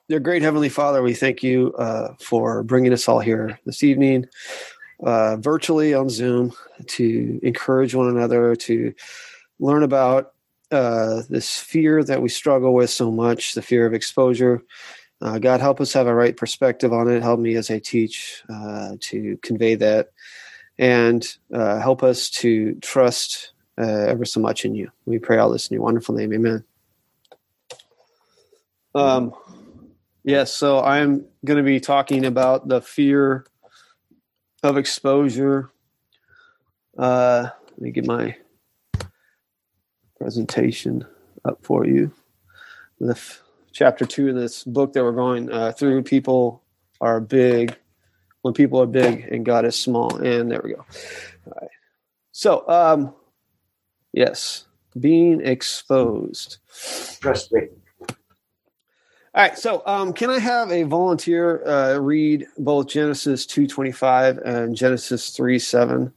Dear great Heavenly Father, we thank you for bringing us all here this evening, virtually on Zoom, to encourage one another, to learn about this fear that we struggle with so much, the fear of exposure. God, help us have a right perspective on it. Help me as I teach to convey that, and help us to trust ever so much in you. We pray all this in your wonderful name. Amen. Yes, so I'm going to be talking about the fear of exposure. Let me get my presentation up for you. Chapter 2 of this book that we're going through, people are big when people are big and God is small. And there we go. All right. So, yes, being exposed. Trust me. All right, so can I have a volunteer read both Genesis 2:25 and Genesis 3:7?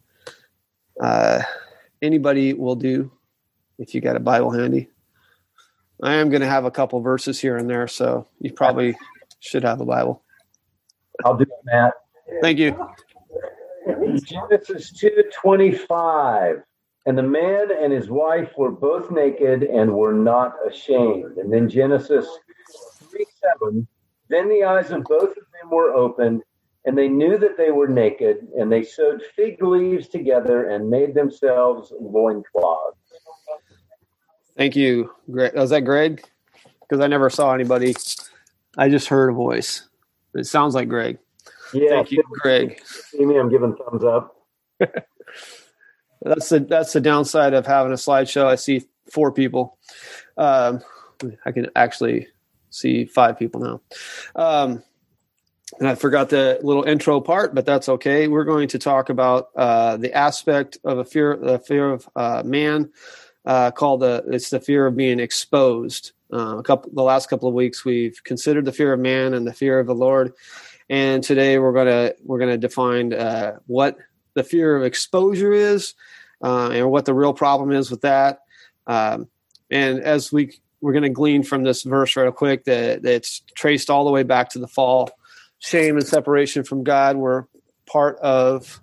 Anybody will do if you got a Bible handy. I am going to have a couple verses here and there, so you probably should have a Bible. I'll do it, Matt. Thank you. Genesis 2:25. And the man and his wife were both naked and were not ashamed. And then Genesis 3:7. Then the eyes of both of them were opened, and they knew that they were naked, and they sewed fig leaves together and made themselves loincloths. Thank you, Greg. Was that Greg? Because I never saw anybody. I just heard a voice. It sounds like Greg. Yeah, thank you, Greg. See me? I'm giving thumbs up. That's the downside of having a slideshow. I see 4 people. I can actually see 5 people now. And I forgot the little intro part, but that's okay. We're going to talk about the aspect of the fear of man, called it's the fear of being exposed. The last couple of weeks we've considered the fear of man and the fear of the Lord, and today we're gonna define what the fear of exposure is, and what the real problem is with that. And as we're going to glean from this verse real quick that it's traced all the way back to the fall. Shame and separation from God were part of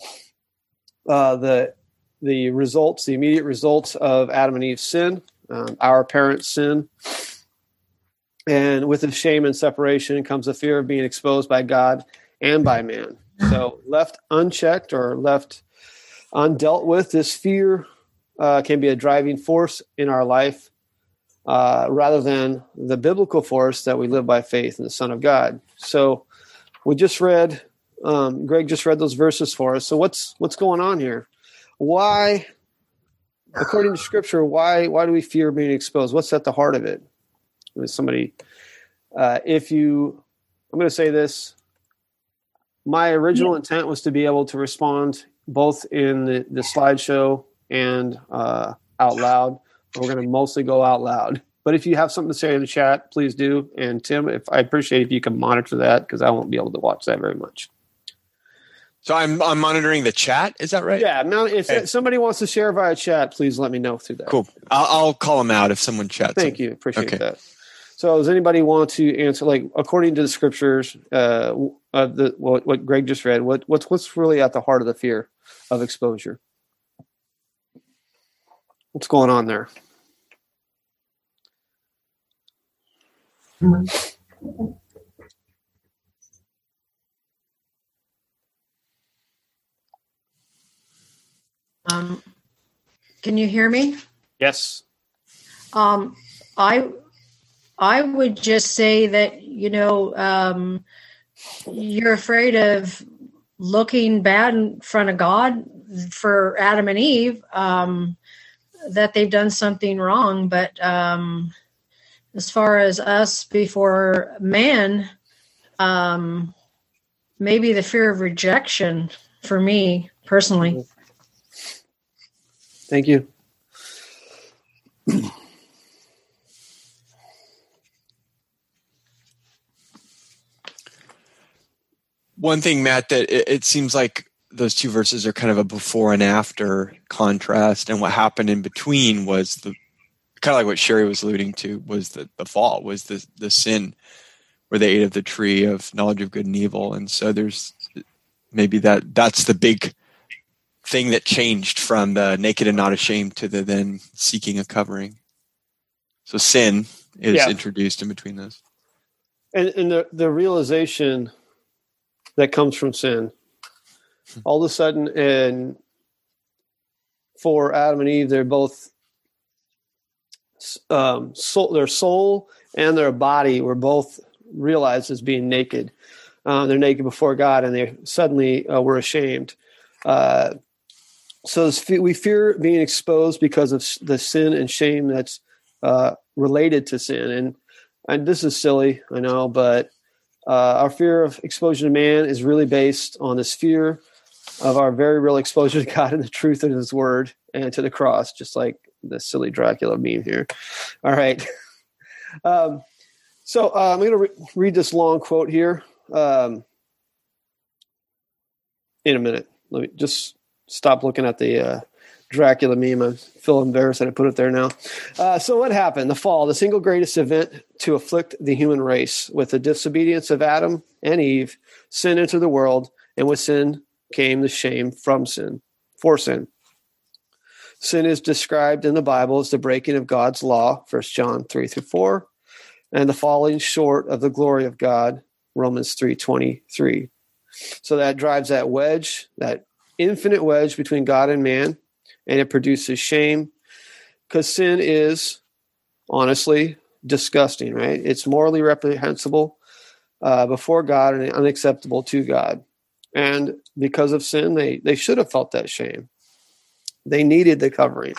the results, the immediate results of Adam and Eve's sin, our parents' sin. And with the shame and separation comes the fear of being exposed by God and by man. So left unchecked or left undealt with, this fear can be a driving force in our life, rather than the biblical force that we live by faith in the Son of God. So we just read, Greg just read those verses for us. So what's going on here? Why, according to Scripture, why do we fear being exposed? What's at the heart of it? Somebody, I'm going to say this. My original intent was to be able to respond both in the slideshow and out loud. We're going to mostly go out loud. But if you have something to say in the chat, please do. And Tim, I appreciate if you can monitor that, because I won't be able to watch that very much. So I'm monitoring the chat. Is that right? Yeah. Now, if somebody wants to share via chat, please let me know through that. Cool. I'll call them out if someone chats. Thank you. Appreciate that. So does anybody want to answer, like, according to the Scriptures, what Greg just read, what's really at the heart of the fear of exposure? What's going on there? Can you hear me? Yes. I would just say that, you're afraid of looking bad in front of God for Adam and Eve, that they've done something wrong. But as far as us before man, maybe the fear of rejection for me personally. Thank you. One thing, Matt, that it seems like those 2 verses are kind of a before and after contrast, and what happened in between was kind of like what Sherry was alluding to, was the fall, was the sin, where they ate of the tree of knowledge of good and evil. And so there's maybe that's the big thing that changed from the naked and not ashamed to the then seeking a covering. So sin is introduced in between those. And the realization that comes from sin, all of a sudden, and for Adam and Eve, they're both their soul and their body were both realized as being naked. They're naked before God, and they suddenly were ashamed. So we fear being exposed because of the sin and shame that's related to sin. And this is silly, I know, but our fear of exposure to man is really based on this fear of our very real exposure to God and the truth of his word and to the cross, just like the silly Dracula meme here. All right. So I'm going to read this long quote here in a minute. Let me just stop looking at the Dracula meme. I feel embarrassed that I put it there now. So what happened? The fall, the single greatest event to afflict the human race. With the disobedience of Adam and Eve, sin entered the world, and with sin came the shame from sin, for sin. Sin is described in the Bible as the breaking of God's law, 1 John 3-4, and the falling short of the glory of God, Romans 3:23. So that drives that wedge, that infinite wedge between God and man, and it produces shame, because sin is honestly disgusting, right? It's morally reprehensible before God and unacceptable to God. And because of sin, they should have felt that shame. They needed the covering.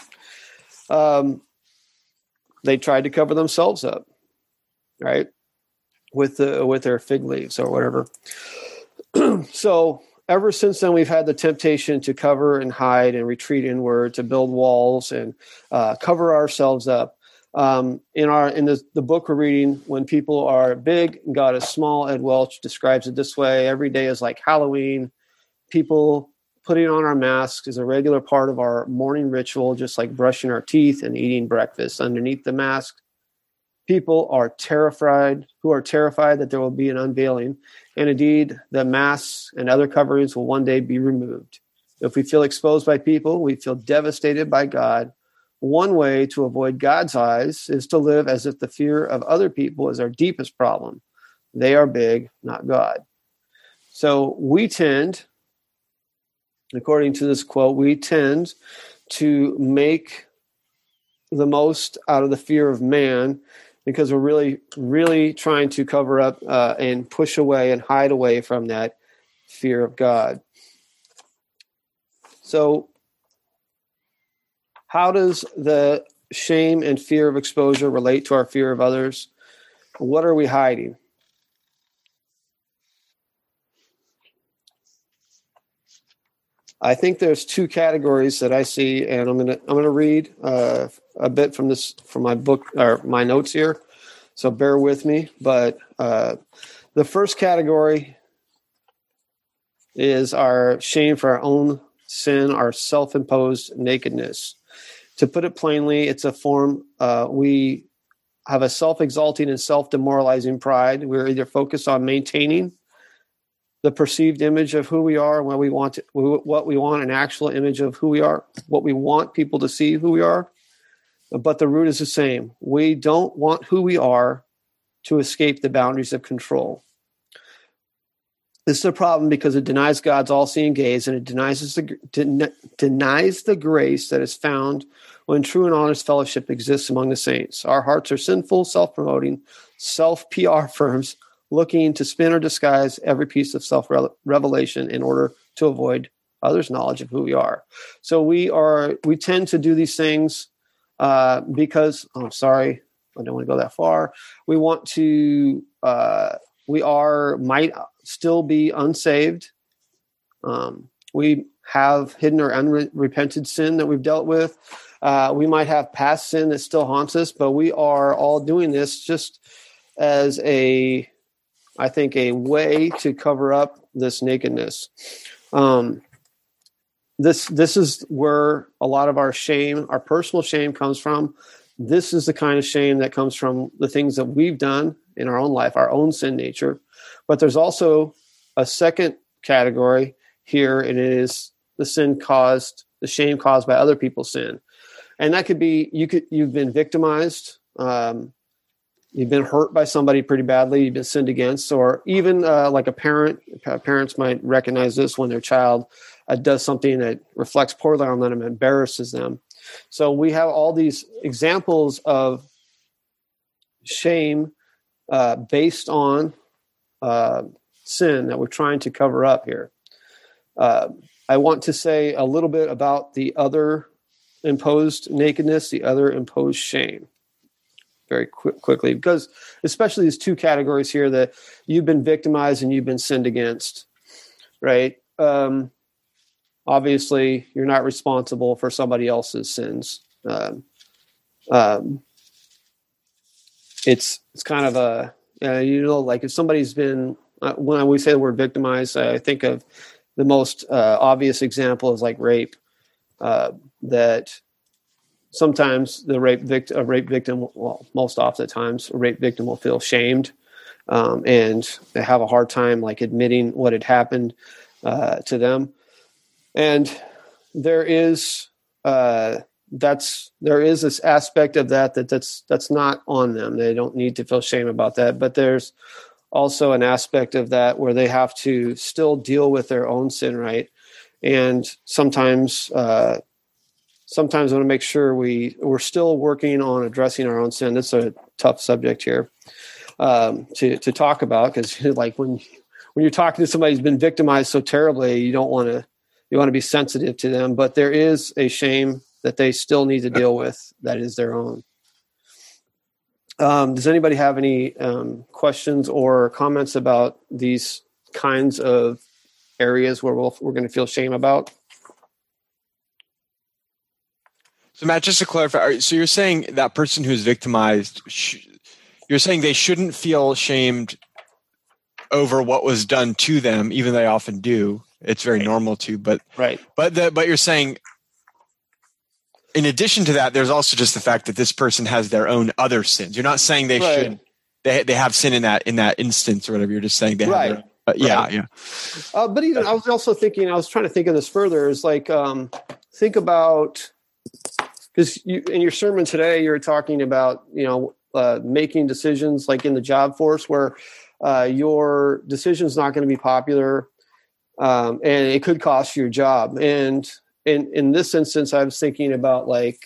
They tried to cover themselves up, right, with their fig leaves or whatever. So ever since then, we've had the temptation to cover and hide and retreat inward, to build walls and cover ourselves up. In the book we're reading, when people are big, God is small. Ed Welch describes it this way: every day is like Halloween. People putting on our masks is a regular part of our morning ritual, just like brushing our teeth and eating breakfast. Underneath the mask, people are terrified that there will be an unveiling, and indeed the masks and other coverings will one day be removed. If we feel exposed by people, we feel devastated by God. One way to avoid God's eyes is to live as if the fear of other people is our deepest problem. They are big, not God. So we tend, according to this quote, to make the most out of the fear of man, because we're really, really trying to cover up and push away and hide away from that fear of God. So how does the shame and fear of exposure relate to our fear of others? What are we hiding? I think there's two categories that I see, and I'm gonna read a bit from my book or my notes here. So bear with me. But the first category is our shame for our own sin, our self-imposed nakedness. To put it plainly, it's a form, we have a self-exalting and self-demoralizing pride. We're either focused on maintaining the perceived image of who we are and what we want, an actual image of who we are, what we want people to see who we are. But the root is the same. We don't want who we are to escape the boundaries of control. This is a problem because it denies God's all-seeing gaze, and it denies the grace that is found when true and honest fellowship exists among the saints. Our hearts are sinful, self-promoting, self-PR firms looking to spin or disguise every piece of self-revelation in order to avoid others' knowledge of who we are. So we tend to do these things because, I don't want to go that far. We want to, might still be unsaved. We have hidden or unrepented sin that we've dealt with. We might have past sin that still haunts us, but we are all doing this just as a way to cover up this nakedness. This is where a lot of our shame, our personal shame, comes from. This is the kind of shame that comes from the things that we've done in our own life, our own sin nature. But there's also a second category here, and it is the shame caused by other people's sin. And that could be, you've been victimized, you've been hurt by somebody pretty badly, you've been sinned against, or even like a parent. Parents might recognize this when their child does something that reflects poorly on them and embarrasses them. So we have all these examples of shame based on sin that we're trying to cover up here. I want to say a little bit about the other imposed nakedness, the other imposed shame, very quickly, because especially these two categories here, that you've been victimized and you've been sinned against, right? Obviously, you're not responsible for somebody else's sins. It's kind of a, like if somebody's been, when we say the word victimized, I think of the most obvious example is like rape, that sometimes a rape victim, well, most often times, a rape victim will feel shamed, and they have a hard time like admitting what had happened to them. And there is this aspect of that's not on them. They don't need to feel shame about that. But there's also an aspect of that where they have to still deal with their own sin, right? And sometimes I want to make sure we're still working on addressing our own sin. That's a tough subject here to talk about, because like when you're talking to somebody who's been victimized so terribly, you want to be sensitive to them. But there is a shame that they still need to deal with that is their own. Does anybody have any questions or comments about these kinds of areas where we're going to feel shame about? So Matt, just to clarify, so you're saying that person who's victimized, you're saying they shouldn't feel shamed over what was done to them, even though they often do. It's very normal to, but right. But you're saying, in addition to that, there's also just the fact that this person has their own other sins. You're not saying they should, they have sin in that instance or whatever. You're just saying they have their, yeah. But even I was also thinking, I was trying to think of this further. Is like think about, because in your sermon today, you're talking about making decisions like in the job force where your decision is not going to be popular, and it could cost you your job. And in this instance, I was thinking about like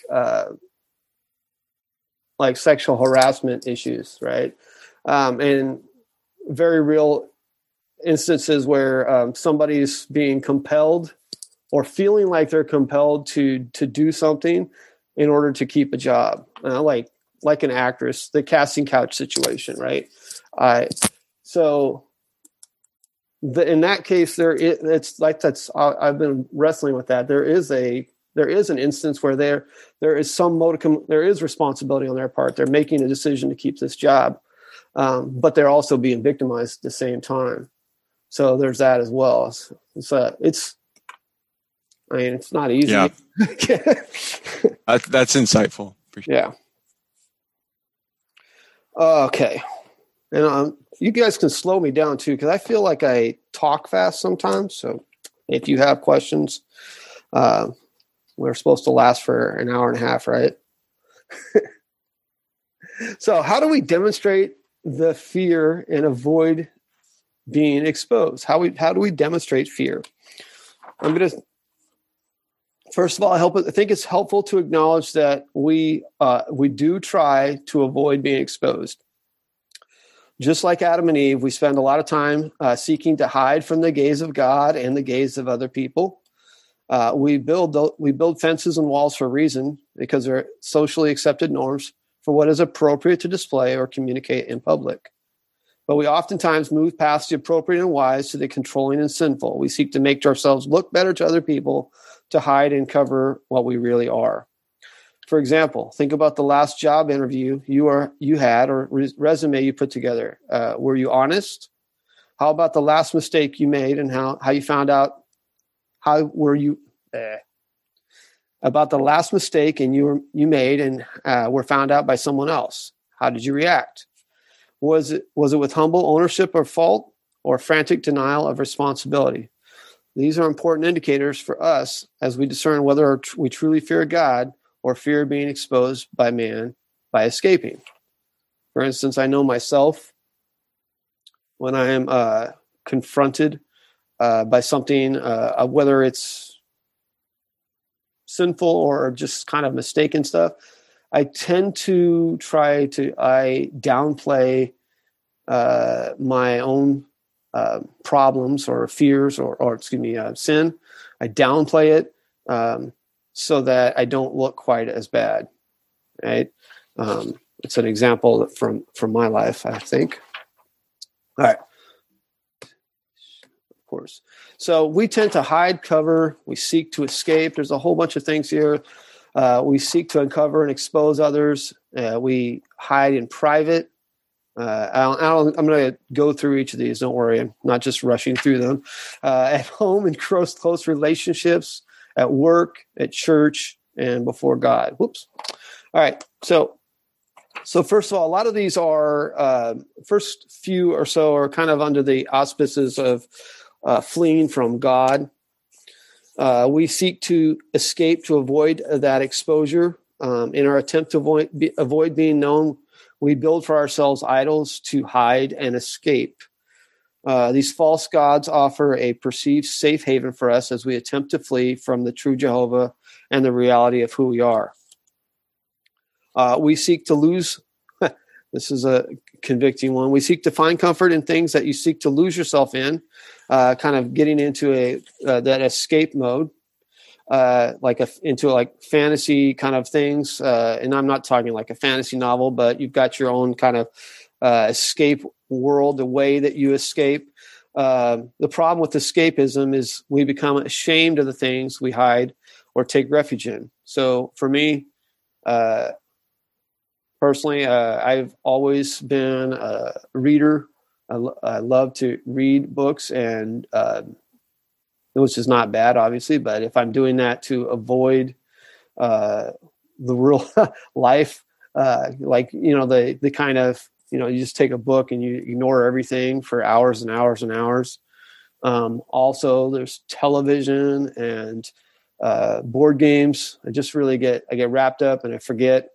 sexual harassment issues, right? And very real instances where somebody's being compelled or feeling like they're compelled to do something in order to keep a job, like an actress, the casting couch situation, right? In that case, I've been wrestling with that. There is an instance where there is some modicum, there is responsibility on their part. They're making a decision to keep this job, but they're also being victimized at the same time. So there's that as well. It's not easy. Yeah. That's insightful. Appreciate yeah. Okay. And you guys can slow me down too, because I feel like I talk fast sometimes. So if you have questions, we're supposed to last for an hour and a half, right? So how do we demonstrate the fear and avoid being exposed? How do we demonstrate fear? First of all, I think it's helpful to acknowledge that we do try to avoid being exposed. Just like Adam and Eve, we spend a lot of time seeking to hide from the gaze of God and the gaze of other people. We build fences and walls for a reason, because they're socially accepted norms for what is appropriate to display or communicate in public. But we oftentimes move past the appropriate and wise to the controlling and sinful. We seek to make ourselves look better to other people, to hide and cover what we really are. For example, think about the last job interview you had or resume you put together. Were you honest? How about the last mistake you made and how you found out? How were you about the last mistake you made and were found out by someone else? How did you react? Was it with humble ownership of fault or frantic denial of responsibility? These are important indicators for us as we discern whether we truly fear God or fear being exposed by man by escaping. For instance, I know myself when I am confronted by something, whether it's sinful or just kind of mistaken stuff, I tend to I downplay my own problems or fears or sin. I downplay it so that I don't look quite as bad, right? It's an example from my life, I think. All right. Of course. So we tend to hide, cover, we seek to escape. There's a whole bunch of things here. We seek to uncover and expose others. We hide in private. I'm going to go through each of these. Don't worry. I'm not just rushing through them. At home, in close relationships, at work, at church, and before God. Whoops. All right. So first of all, a lot of these are, first few or so are kind of under the auspices of fleeing from God. We seek to escape to avoid that exposure. In our attempt to avoid being known, we build for ourselves idols to hide and escape. These false gods offer a perceived safe haven for us as we attempt to flee from the true Jehovah and the reality of who we are. We seek to lose. This is a convicting one. We seek to find comfort in things that you seek to lose yourself in, kind of getting into that escape mode, into fantasy kind of things. And I'm not talking like a fantasy novel, but you've got your own kind of escape world, the way that you escape. The problem with escapism is we become ashamed of the things we hide or take refuge in. So for me, personally, I've always been a reader. I love to read books, and which is not bad, obviously. But if I'm doing that to avoid the real life, the kind of, you just take a book and you ignore everything for hours and hours and hours. Also, there's television and board games. I just really get wrapped up and I forget.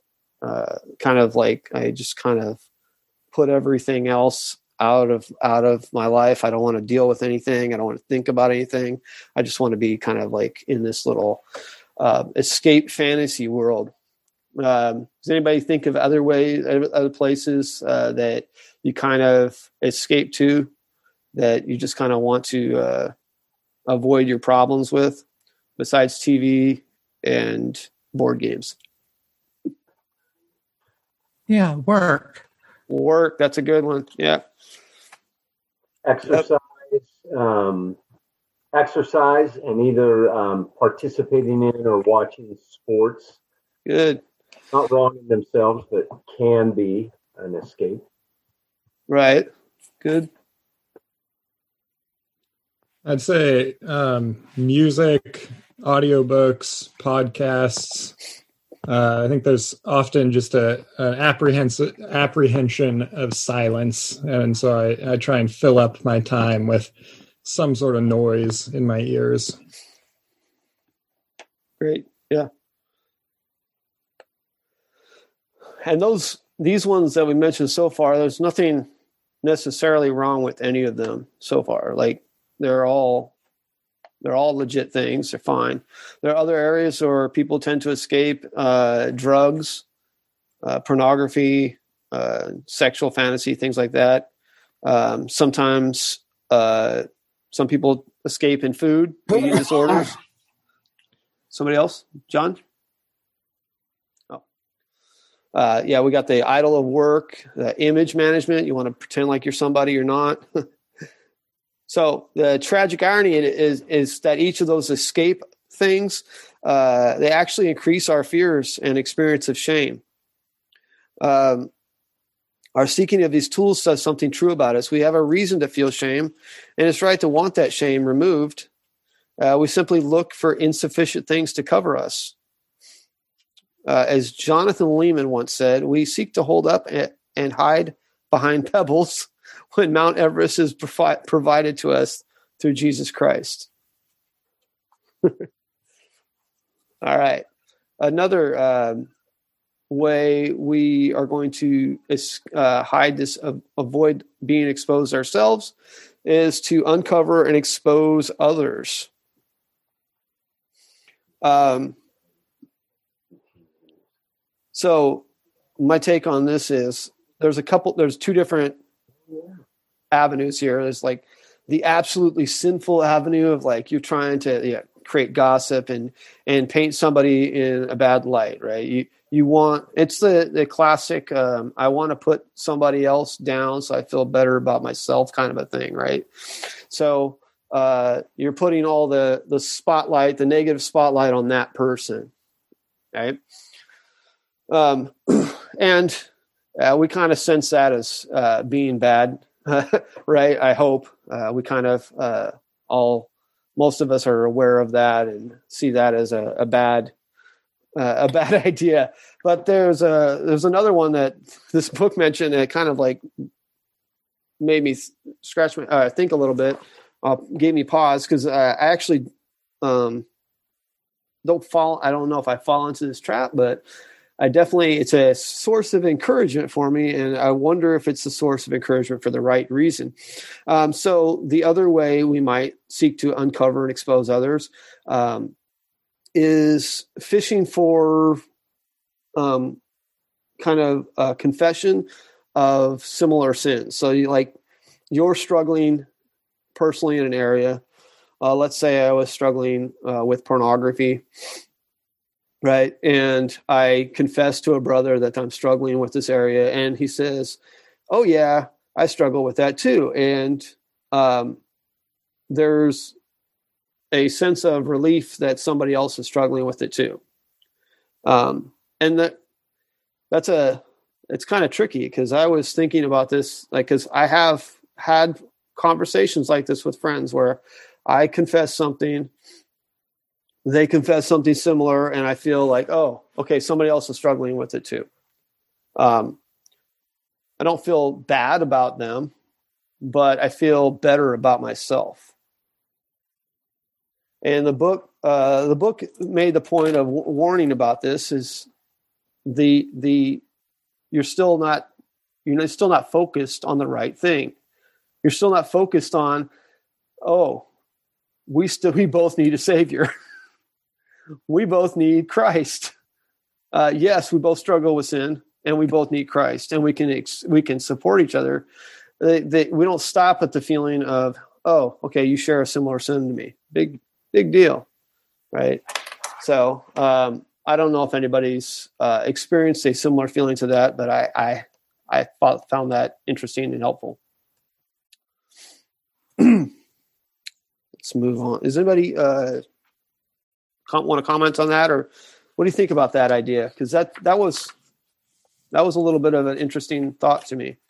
I just kind of put everything else out of my life. I don't want to deal with anything. I don't want to think about anything. I just want to be kind of like in this little escape fantasy world. Does anybody think of other places that you kind of escape to, that you just kind of want to avoid your problems with, besides TV and board games? Yeah, work. That's a good one. Yeah. Exercise and either participating in or watching sports. Good. Not wrong in themselves, but can be an escape. Right. Good. I'd say music, audiobooks, podcasts. I think there's often just an apprehension of silence. And so I try and fill up my time with some sort of noise in my ears. Great. Yeah. And these ones that we mentioned so far, there's nothing necessarily wrong with any of them so far. Like they're all legit things. They're fine. There are other areas where people tend to escape: drugs, pornography, sexual fantasy, things like that. Sometimes some people escape in food, eating disorders. Somebody else? John? Oh. Yeah, we got the idol of work, image management. You want to pretend like you're somebody you're not. So the tragic irony is that each of those escape things, they actually increase our fears and experience of shame. Our seeking of these tools says something true about us. We have a reason to feel shame, and it's right to want that shame removed. We simply look for insufficient things to cover us. As Jonathan Lehman once said, we seek to hold up and hide behind pebbles when Mount Everest is provided to us through Jesus Christ. All right. Another way we are going to hide this, avoid being exposed ourselves, is to uncover and expose others. So my take on this is there's two different avenues here. There's like the absolutely sinful avenue of like you're trying to create gossip and paint somebody in a bad light, right? You want, it's the classic, I want to put somebody else down so I feel better about myself kind of a thing, right? So you're putting all the spotlight, the negative spotlight on that person, right? And we kind of sense that as being bad, right? I hope we kind of most of us are aware of that and see that as a bad idea. But there's another one that this book mentioned that kind of like made me scratch my think a little bit, gave me pause, because I actually don't fall. I don't know if I fall into this trap, but it's a source of encouragement for me, and I wonder if it's a source of encouragement for the right reason. So the other way we might seek to uncover and expose others is fishing for kind of a confession of similar sins. So you're struggling personally in an area. Let's say I was struggling with pornography. Right. And I confess to a brother that I'm struggling with this area. And he says, oh, yeah, I struggle with that, too. And there's a sense of relief that somebody else is struggling with it, too. And it's kind of tricky, because I was thinking about this, because I have had conversations like this with friends where I confess something, they confess something similar, and I feel like, oh, okay, somebody else is struggling with it too. I don't feel bad about them, but I feel better about myself. And the book made the point of warning about this is you're still not focused on the right thing. You're still not focused on, oh, we both need a savior. We both need Christ. Yes, we both struggle with sin, and we both need Christ, and we can support each other. We don't stop at the feeling of, oh, okay, you share a similar sin to me. Big deal, right? So I don't know if anybody's experienced a similar feeling to that, but I found that interesting and helpful. Let's move on. Is anybody want to comment on that, or what do you think about that idea? Because that was a little bit of an interesting thought to me.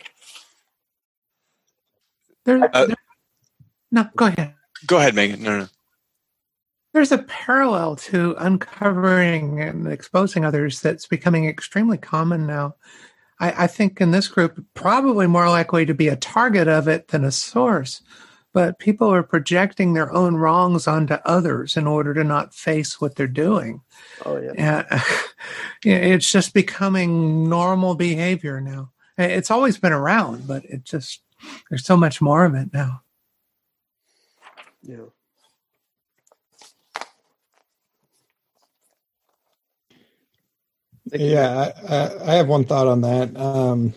No, go ahead. Go ahead, Megan. No. There's a parallel to uncovering and exposing others that's becoming extremely common now. I think in this group, probably more likely to be a target of it than a source. But people are projecting their own wrongs onto others in order to not face what they're doing. Oh, yeah. It's just becoming normal behavior now. It's always been around, but there's so much more of it now. Yeah. Yeah, I have one thought on that.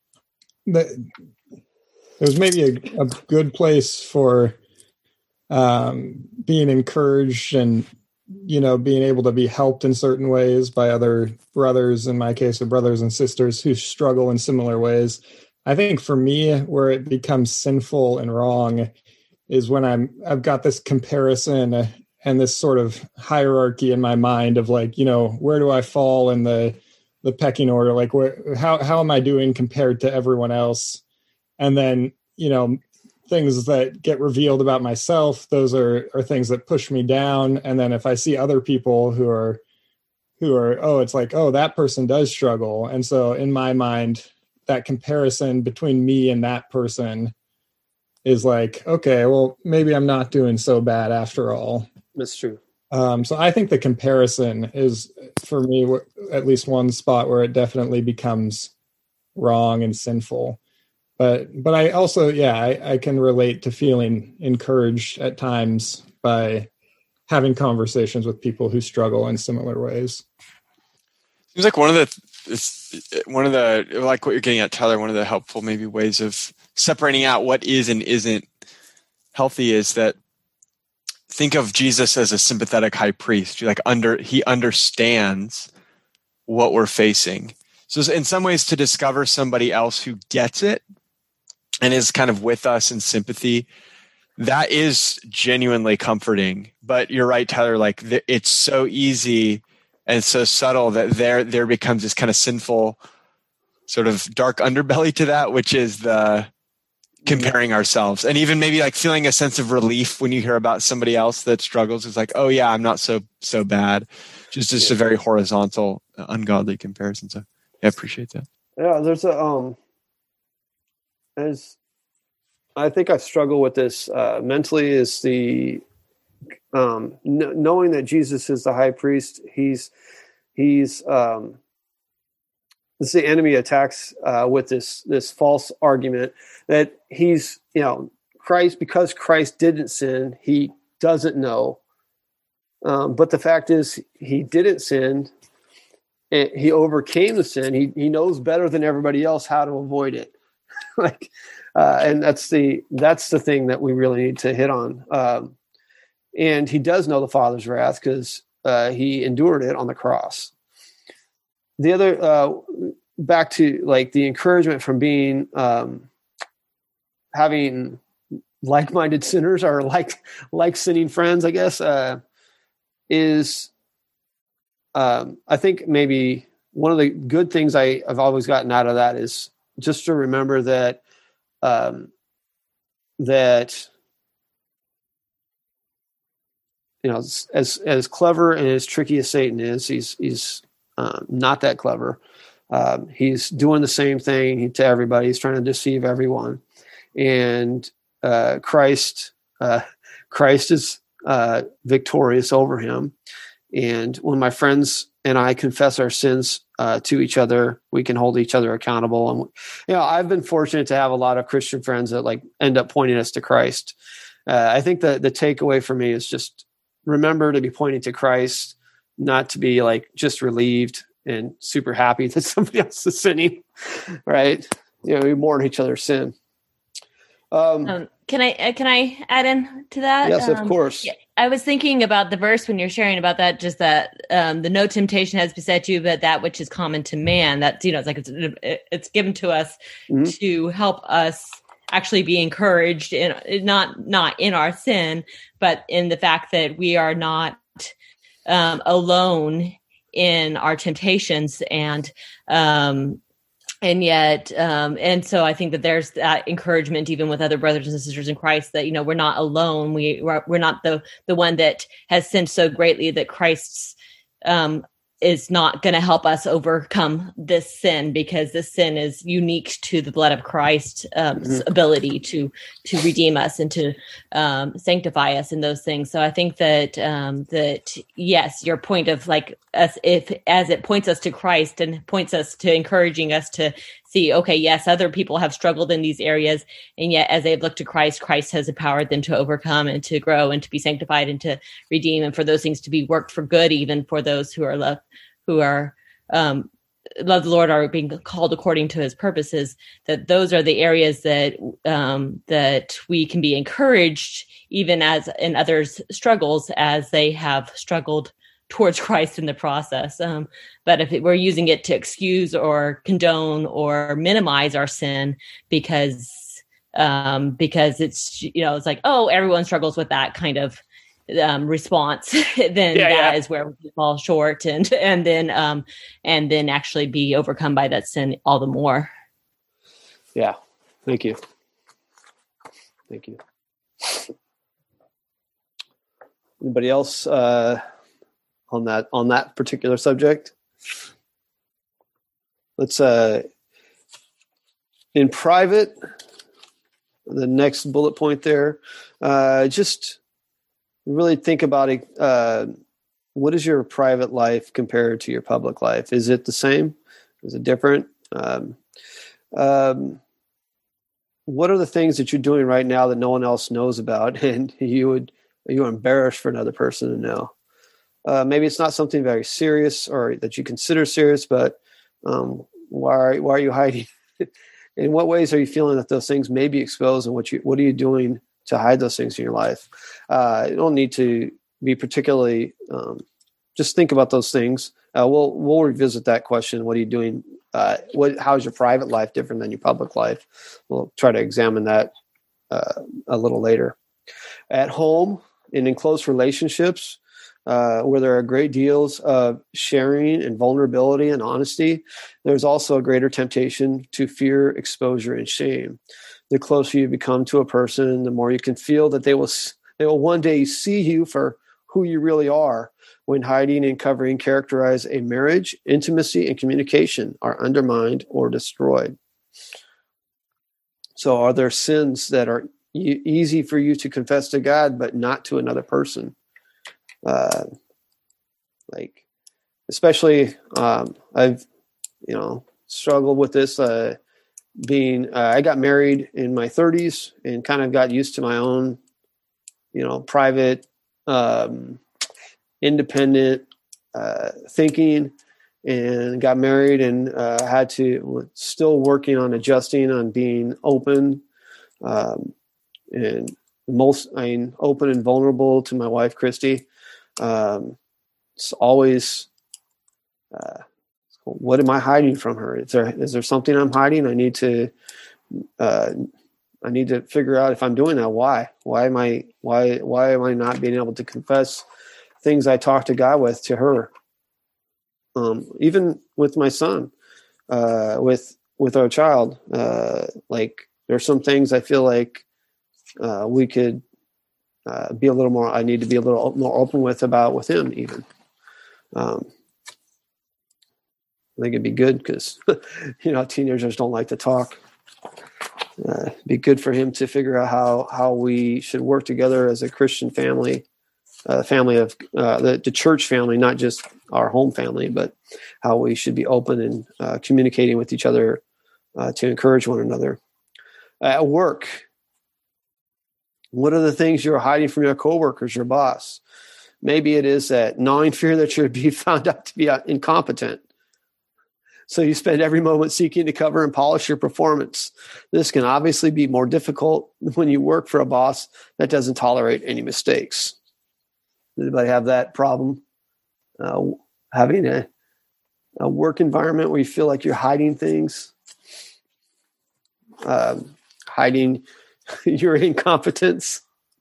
There's maybe a good place for being encouraged and, being able to be helped in certain ways by other brothers, in my case, or brothers and sisters who struggle in similar ways. I think for me, where it becomes sinful and wrong is when I've got this comparison and this sort of hierarchy in my mind of like, where do I fall in the pecking order? Like, how am I doing compared to everyone else? And then, things that get revealed about myself, those are things that push me down. And then if I see other people who are, it's like, oh, that person does struggle. And so in my mind, that comparison between me and that person is like, okay, well, maybe I'm not doing so bad after all. That's true. So I think the comparison is, for me, at least one spot where it definitely becomes wrong and sinful. But I also, I can relate to feeling encouraged at times by having conversations with people who struggle in similar ways. Seems like one of the like what you're getting at, Tyler, one of the helpful maybe ways of separating out what is and isn't healthy is that think of Jesus as a sympathetic high priest. He understands what we're facing. So in some ways, to discover somebody else who gets it and is kind of with us in sympathy, that is genuinely comforting. But you're right, Tyler, like it's so easy and so subtle that there becomes this kind of sinful sort of dark underbelly to that, which is the comparing ourselves, and even maybe like feeling a sense of relief when you hear about somebody else that struggles. It's like, oh yeah, I'm not so bad. Just a very horizontal, ungodly comparison. So I appreciate that. Yeah, there's I think I struggle with this mentally is the knowing that Jesus is the high priest. He's the enemy attacks with this false argument that he's, Christ, because Christ didn't sin, he doesn't know. But the fact is he didn't sin. He overcame the sin. He knows better than everybody else how to avoid it. And that's the thing that we really need to hit on. And he does know the Father's wrath because he endured it on the cross. The other, back to like the encouragement from being, having like-minded sinners or like sinning friends, I guess, is, I think maybe one of the good things I've always gotten out of that is just to remember that, as clever and as tricky as Satan is, he's not that clever. He's doing the same thing to everybody. He's trying to deceive everyone. And Christ is victorious over him. And when my friends and I confess our sins to each other, we can hold each other accountable. And I've been fortunate to have a lot of Christian friends that like end up pointing us to Christ. I think the takeaway for me is just remember to be pointing to Christ, not to be like just relieved and super happy that somebody else is sinning, right? We mourn each other's sin. Can I add in to that? Yes, of course. Yeah, I was thinking about the verse when you're sharing about that, just that the no temptation has beset you, but that which is common to man. That it's like it's given to us to help us actually be encouraged in not in our sin, but in the fact that we are not alone in our temptations, and yet, and so I think that there's that encouragement, even with other brothers and sisters in Christ, that we're not alone. We're not the one that has sinned so greatly that Christ's is not going to help us overcome this sin, because this sin is unique to the blood of Christ's ability to redeem us and to sanctify us in those things. So I think that yes, your point of like as it points us to Christ and points us to encouraging us to see, okay, yes, other people have struggled in these areas, and yet as they've looked to Christ, Christ has empowered them to overcome and to grow and to be sanctified and to redeem, and for those things to be worked for good, even for those who are loved, who are love the Lord, are being called according to his purposes. That those are the areas that that we can be encouraged, even as in others' struggles, as they have struggled towards Christ in the process. But if we're using it to excuse or condone or minimize our sin because it's it's like, oh, everyone struggles with that kind of response, then that is where we fall short, and then actually be overcome by that sin all the more. Yeah. Thank you. Anybody else on that particular subject? Let's in private, the next bullet point there, just really think about it. What is your private life compared to your public life? Is it the same? Is it different? What are the things that you're doing right now that no one else knows about, and you're embarrassed for another person to know? Maybe it's not something very serious or that you consider serious, but why are you hiding? In what ways are you feeling that those things may be exposed, and what are you doing to hide those things in your life? You don't need to be particularly. Just think about those things. We'll revisit that question. What are you doing? How is your private life different than your public life? We'll try to examine that a little later. At home and in close relationships, where there are great deals of sharing and vulnerability and honesty, there's also a greater temptation to fear exposure and shame. The closer you become to a person, the more you can feel that they will one day see you for who you really are. When hiding and covering characterize a marriage, intimacy and communication are undermined or destroyed. So are there sins that are easy for you to confess to God, but not to another person? Especially I've struggled with this I got married in my 30s and kind of got used to my own private independent thinking, and got married and had to still working on adjusting on being open and open and vulnerable to my wife Christy. It's always what am I hiding from her? Is there something I'm hiding? I need to figure out if I'm doing that. Why am I not being able to confess things I talk to God to her? Even with my son, with our child, there's some things I feel like we could be a little more. I need to be a little more open with him even. I think it'd be good because teenagers don't like to talk. It'd be good for him to figure out how we should work together as a Christian family. Family of the church family, not just our home family, but how we should be open and communicating with each other to encourage one another. At work, what are the things you're hiding from your coworkers, your boss? Maybe it is that gnawing fear that you'll be found out to be incompetent. So you spend every moment seeking to cover and polish your performance. This can obviously be more difficult when you work for a boss that doesn't tolerate any mistakes. Anybody have that problem? Having a work environment where you feel like you're hiding things, hiding your incompetence.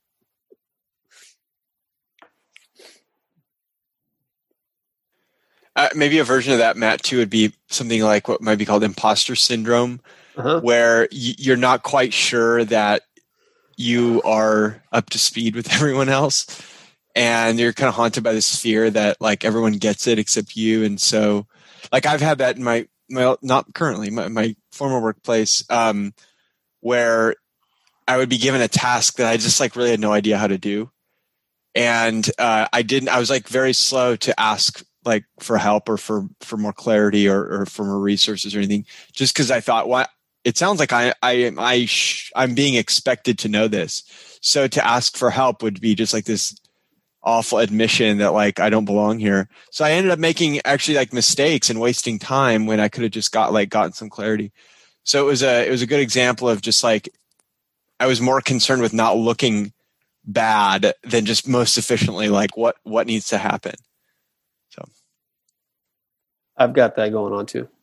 Maybe a version of that, Matt, too, would be something like what might be called imposter syndrome, where you're not quite sure that you are up to speed with everyone else. And you're kind of haunted by this fear that like everyone gets it except you. And so like I've had that in my not currently, my former workplace, where I would be given a task that I just like really had no idea how to do. And I was like very slow to ask like for help or for more clarity or for more resources or anything, just because I thought, it sounds like I'm being expected to know this. So to ask for help would be just like this awful admission that like I don't belong here. So I ended up making actually like mistakes and wasting time when I could have just gotten some clarity. So it was a good example of just like I was more concerned with not looking bad than just most efficiently like what needs to happen. So I've got that going on too.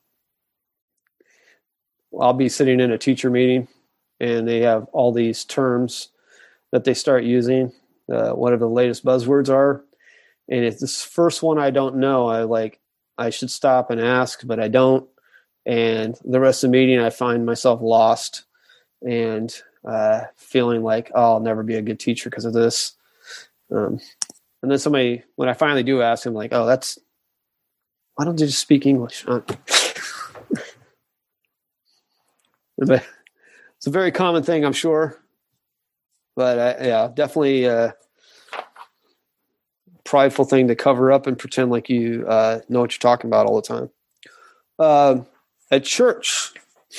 I'll be sitting in a teacher meeting and they have all these terms that they start using, whatever the latest buzzwords are. And if this first one I don't know, I should stop and ask, but I don't. And the rest of the meeting, I find myself lost and feeling like, oh, I'll never be a good teacher because of this. And then when I finally do ask him, like, oh, why don't you just speak English? It's a very common thing, I'm sure. But yeah, definitely a prideful thing to cover up and pretend like you know what you're talking about all the time. At church,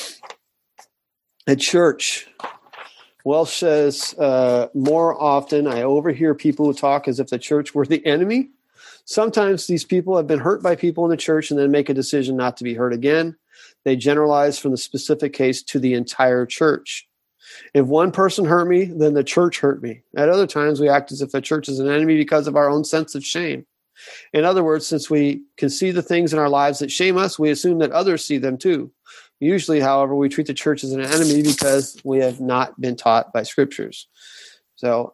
Welsh says, more often I overhear people who talk as if the church were the enemy. Sometimes these people have been hurt by people in the church and then make a decision not to be hurt again. They generalize from the specific case to the entire church. If one person hurt me, then the church hurt me. At other times, we act as if the church is an enemy because of our own sense of shame. In other words, since we can see the things in our lives that shame us, we assume that others see them too. Usually, however, we treat the church as an enemy because we have not been taught by scriptures. So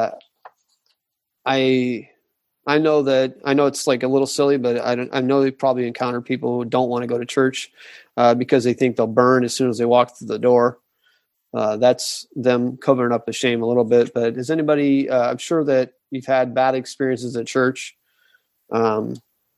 I know it's like a little silly, but I know they probably encounter people who don't want to go to church because they think they'll burn as soon as they walk through the door. That's them covering up the shame a little bit. But is anybody? I'm sure that you've had bad experiences at church. Anybody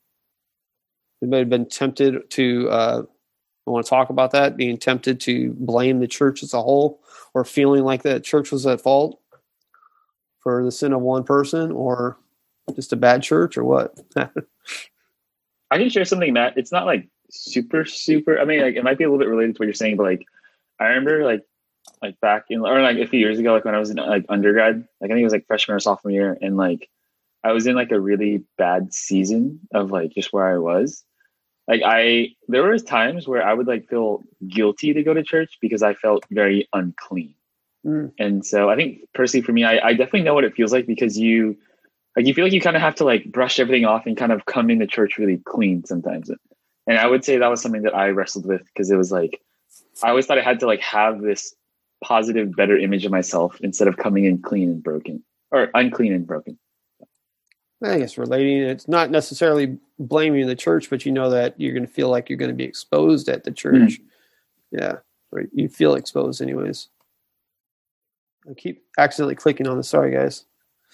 been tempted to? I want to talk about that. Being tempted to blame the church as a whole, or feeling like the church was at fault for the sin of one person, or just a bad church, or what? I can share something, Matt. It's not like super. I mean, like, it might be a little bit related to what you're saying, but like, I remember like back in, or like a few years ago, like when I was in like undergrad, like I think it was like freshman or sophomore year, and like I was in like a really bad season of like just where I was. Like there was times where I would like feel guilty to go to church because I felt very unclean. And so I think personally for me, I definitely know what it feels like, because you feel like you kind of have to like brush everything off and kind of come into church really clean sometimes. And I would say that was something that I wrestled with, because it was like, I always thought I had to like have this positive, better image of myself instead of coming in clean and broken, or unclean and broken. I guess relating, it's not necessarily blaming the church, but you know that you're going to feel like you're going to be exposed at the church. Yeah. Right. You feel exposed anyways. I keep accidentally clicking on this. Sorry, guys.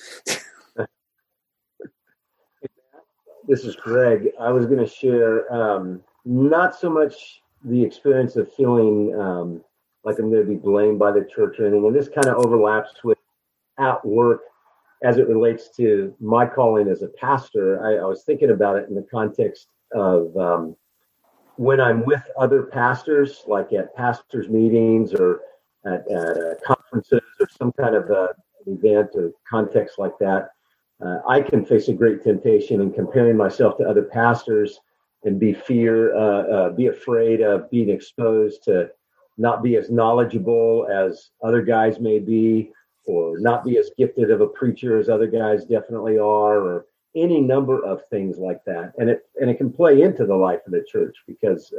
This is Greg. I was going to share not so much the experience of feeling like I'm going to be blamed by the church or anything. And this kind of overlaps with at work as it relates to my calling as a pastor. I was thinking about it in the context of when I'm with other pastors, like at pastors' meetings or at conferences or some kind of event or context like that. I can face a great temptation in comparing myself to other pastors and be afraid of being exposed to not be as knowledgeable as other guys may be, or not be as gifted of a preacher as other guys definitely are, or any number of things like that. And it can play into the life of the church, because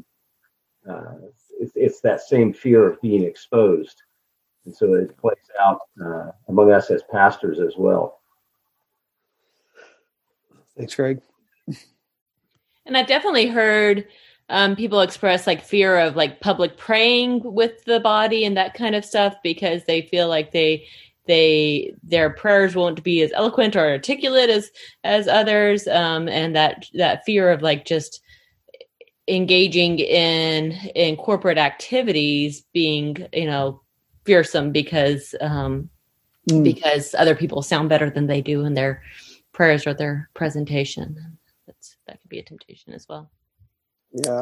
it's that same fear of being exposed. And so it plays out among us as pastors as well. Thanks, Greg. And I've definitely heard people express like fear of like public praying with the body and that kind of stuff, because they feel like their prayers won't be as eloquent or articulate as others, and that fear of like just engaging in corporate activities being, fearsome because other people sound better than they do in their prayers or their presentation. That could be a temptation as well. Yeah.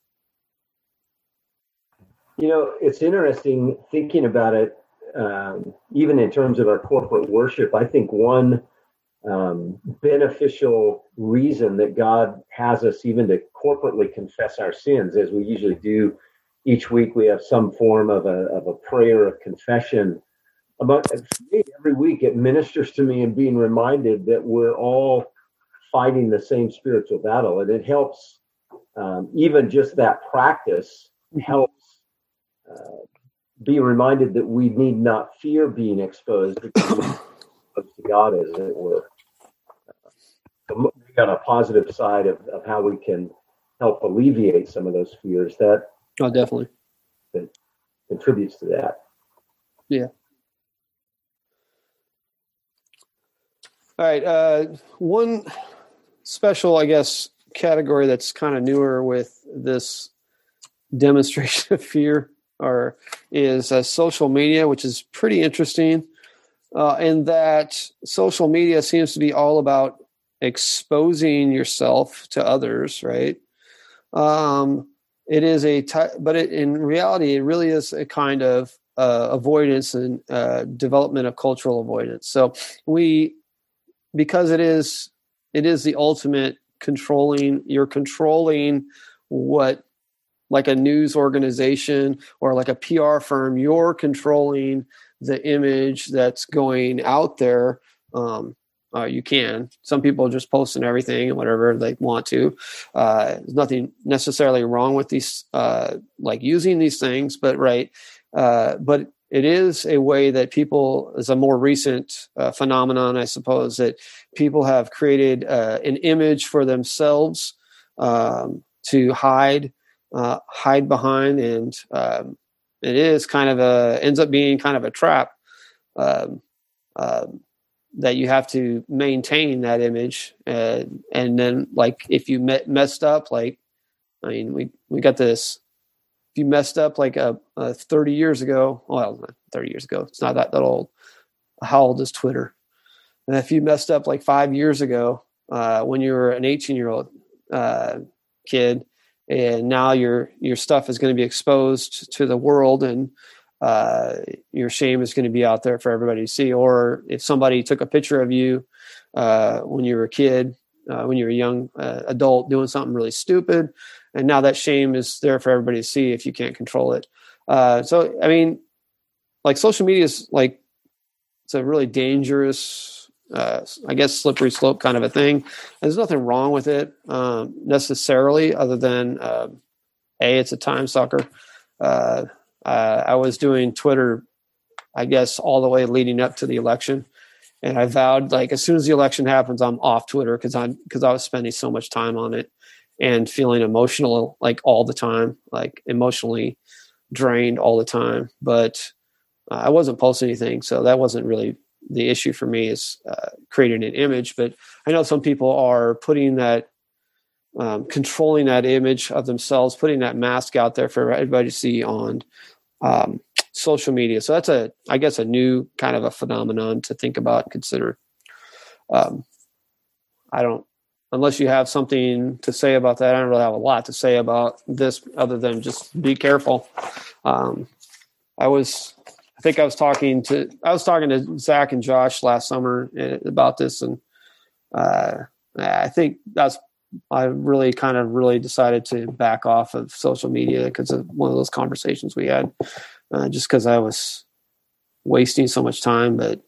It's interesting thinking about it, even in terms of our corporate worship. I think one beneficial reason that God has us even to corporately confess our sins, as we usually do each week, we have some form of a prayer of confession. For me, every week it ministers to me in being reminded that we're all fighting the same spiritual battle, and it helps. Even just that practice helps be reminded that we need not fear being exposed, because we're exposed to God, as it were. So we got a positive side of how we can help alleviate some of those fears. That definitely that contributes to that. Yeah. All right. One special, I guess, category that's kind of newer with this demonstration of fear is social media, which is pretty interesting. In that social media seems to be all about exposing yourself to others, right? It is in reality, it really is a kind of avoidance and development of cultural avoidance. So because it is the ultimate controlling. You're controlling what, like a news organization or like a PR firm, you're controlling the image that's going out there. You can. Some people are just posting everything and whatever they want to. There's nothing necessarily wrong with these, like using these things, but but it is a way that people, is a more recent phenomenon, I suppose, that people have created an image for themselves to hide behind, and it is kind of ends up being kind of a trap. That you have to maintain that image, and then, like, if you messed up, like, I mean, we got this. If you messed up like 30 years ago, well, not 30 years ago, it's not that old. How old is Twitter? And if you messed up like 5 years ago, when you were an 18-year-old kid, and now your stuff is going to be exposed to the world, and your shame is going to be out there for everybody to see. Or if somebody took a picture of you when you were a kid, when you were a young adult doing something really stupid, and now that shame is there for everybody to see if you can't control it. So, I mean, like, social media is like, it's a really dangerous, I guess, slippery slope kind of a thing. There's nothing wrong with it necessarily, other than it's a time sucker. I was doing Twitter, I guess, all the way leading up to the election. And I vowed, like, as soon as the election happens, I'm off Twitter, because I was spending so much time on it and feeling emotional, like, all the time, like emotionally drained all the time. But I wasn't posting anything. So that wasn't really the issue for me, is creating an image. But I know some people are putting that, controlling that image of themselves, putting that mask out there for everybody to see on social media. So that's I guess a new kind of a phenomenon to think about and consider. Unless you have something to say about that, I don't really have a lot to say about this other than just be careful. I was talking to Zach and Josh last summer about this, and I think I really decided to back off of social media because of one of those conversations we had, just because I was wasting so much time. But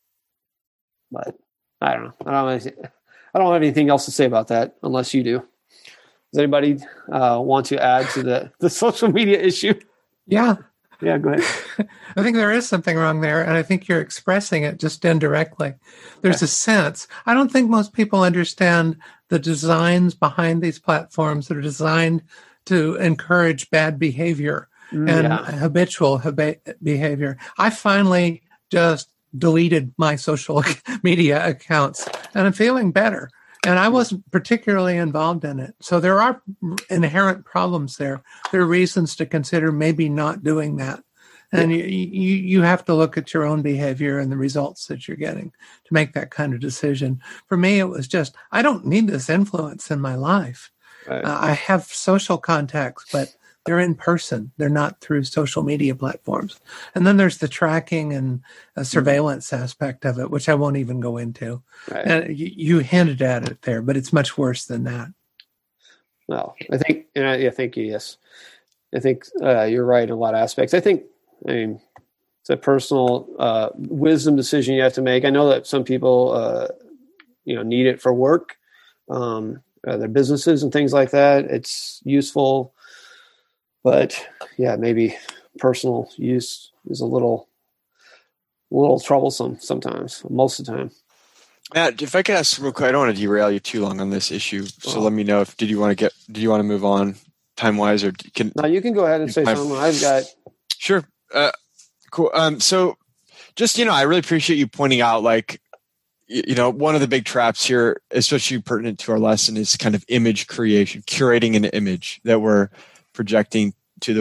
I don't know. I don't have anything else to say about that, unless you do. Does anybody want to add to the social media issue? Yeah. Yeah, go ahead. I think there is something wrong there, and I think you're expressing it just indirectly. There's a sense. I don't think most people understand the designs behind these platforms that are designed to encourage bad behavior and habitual behavior. I finally just deleted my social media accounts, and I'm feeling better. And I wasn't particularly involved in it. So there are inherent problems there. There are reasons to consider maybe not doing that. And you have to look at your own behavior and the results that you're getting to make that kind of decision. For me, it was just, I don't need this influence in my life. Right. I have social contacts, but they're in person. They're not through social media platforms. And then there's the tracking and surveillance aspect of it, which I won't even go into. Right. And you hinted at it there, but it's much worse than that. Well, I think, yes. I think you're right in a lot of aspects. I mean, it's a personal wisdom decision you have to make. I know that some people, need it for work, their businesses and things like that. It's useful. But yeah, maybe personal use is a little troublesome sometimes, most of the time. Matt, if I could ask real quick, I don't want to derail you too long on this issue. So let me know if did you want to move on time wise, or can? No, you can go ahead and say something. I've got. Sure. Cool. So just, I really appreciate you pointing out, like, one of the big traps here, especially pertinent to our lesson, is kind of image creation, curating an image that we're projecting to the world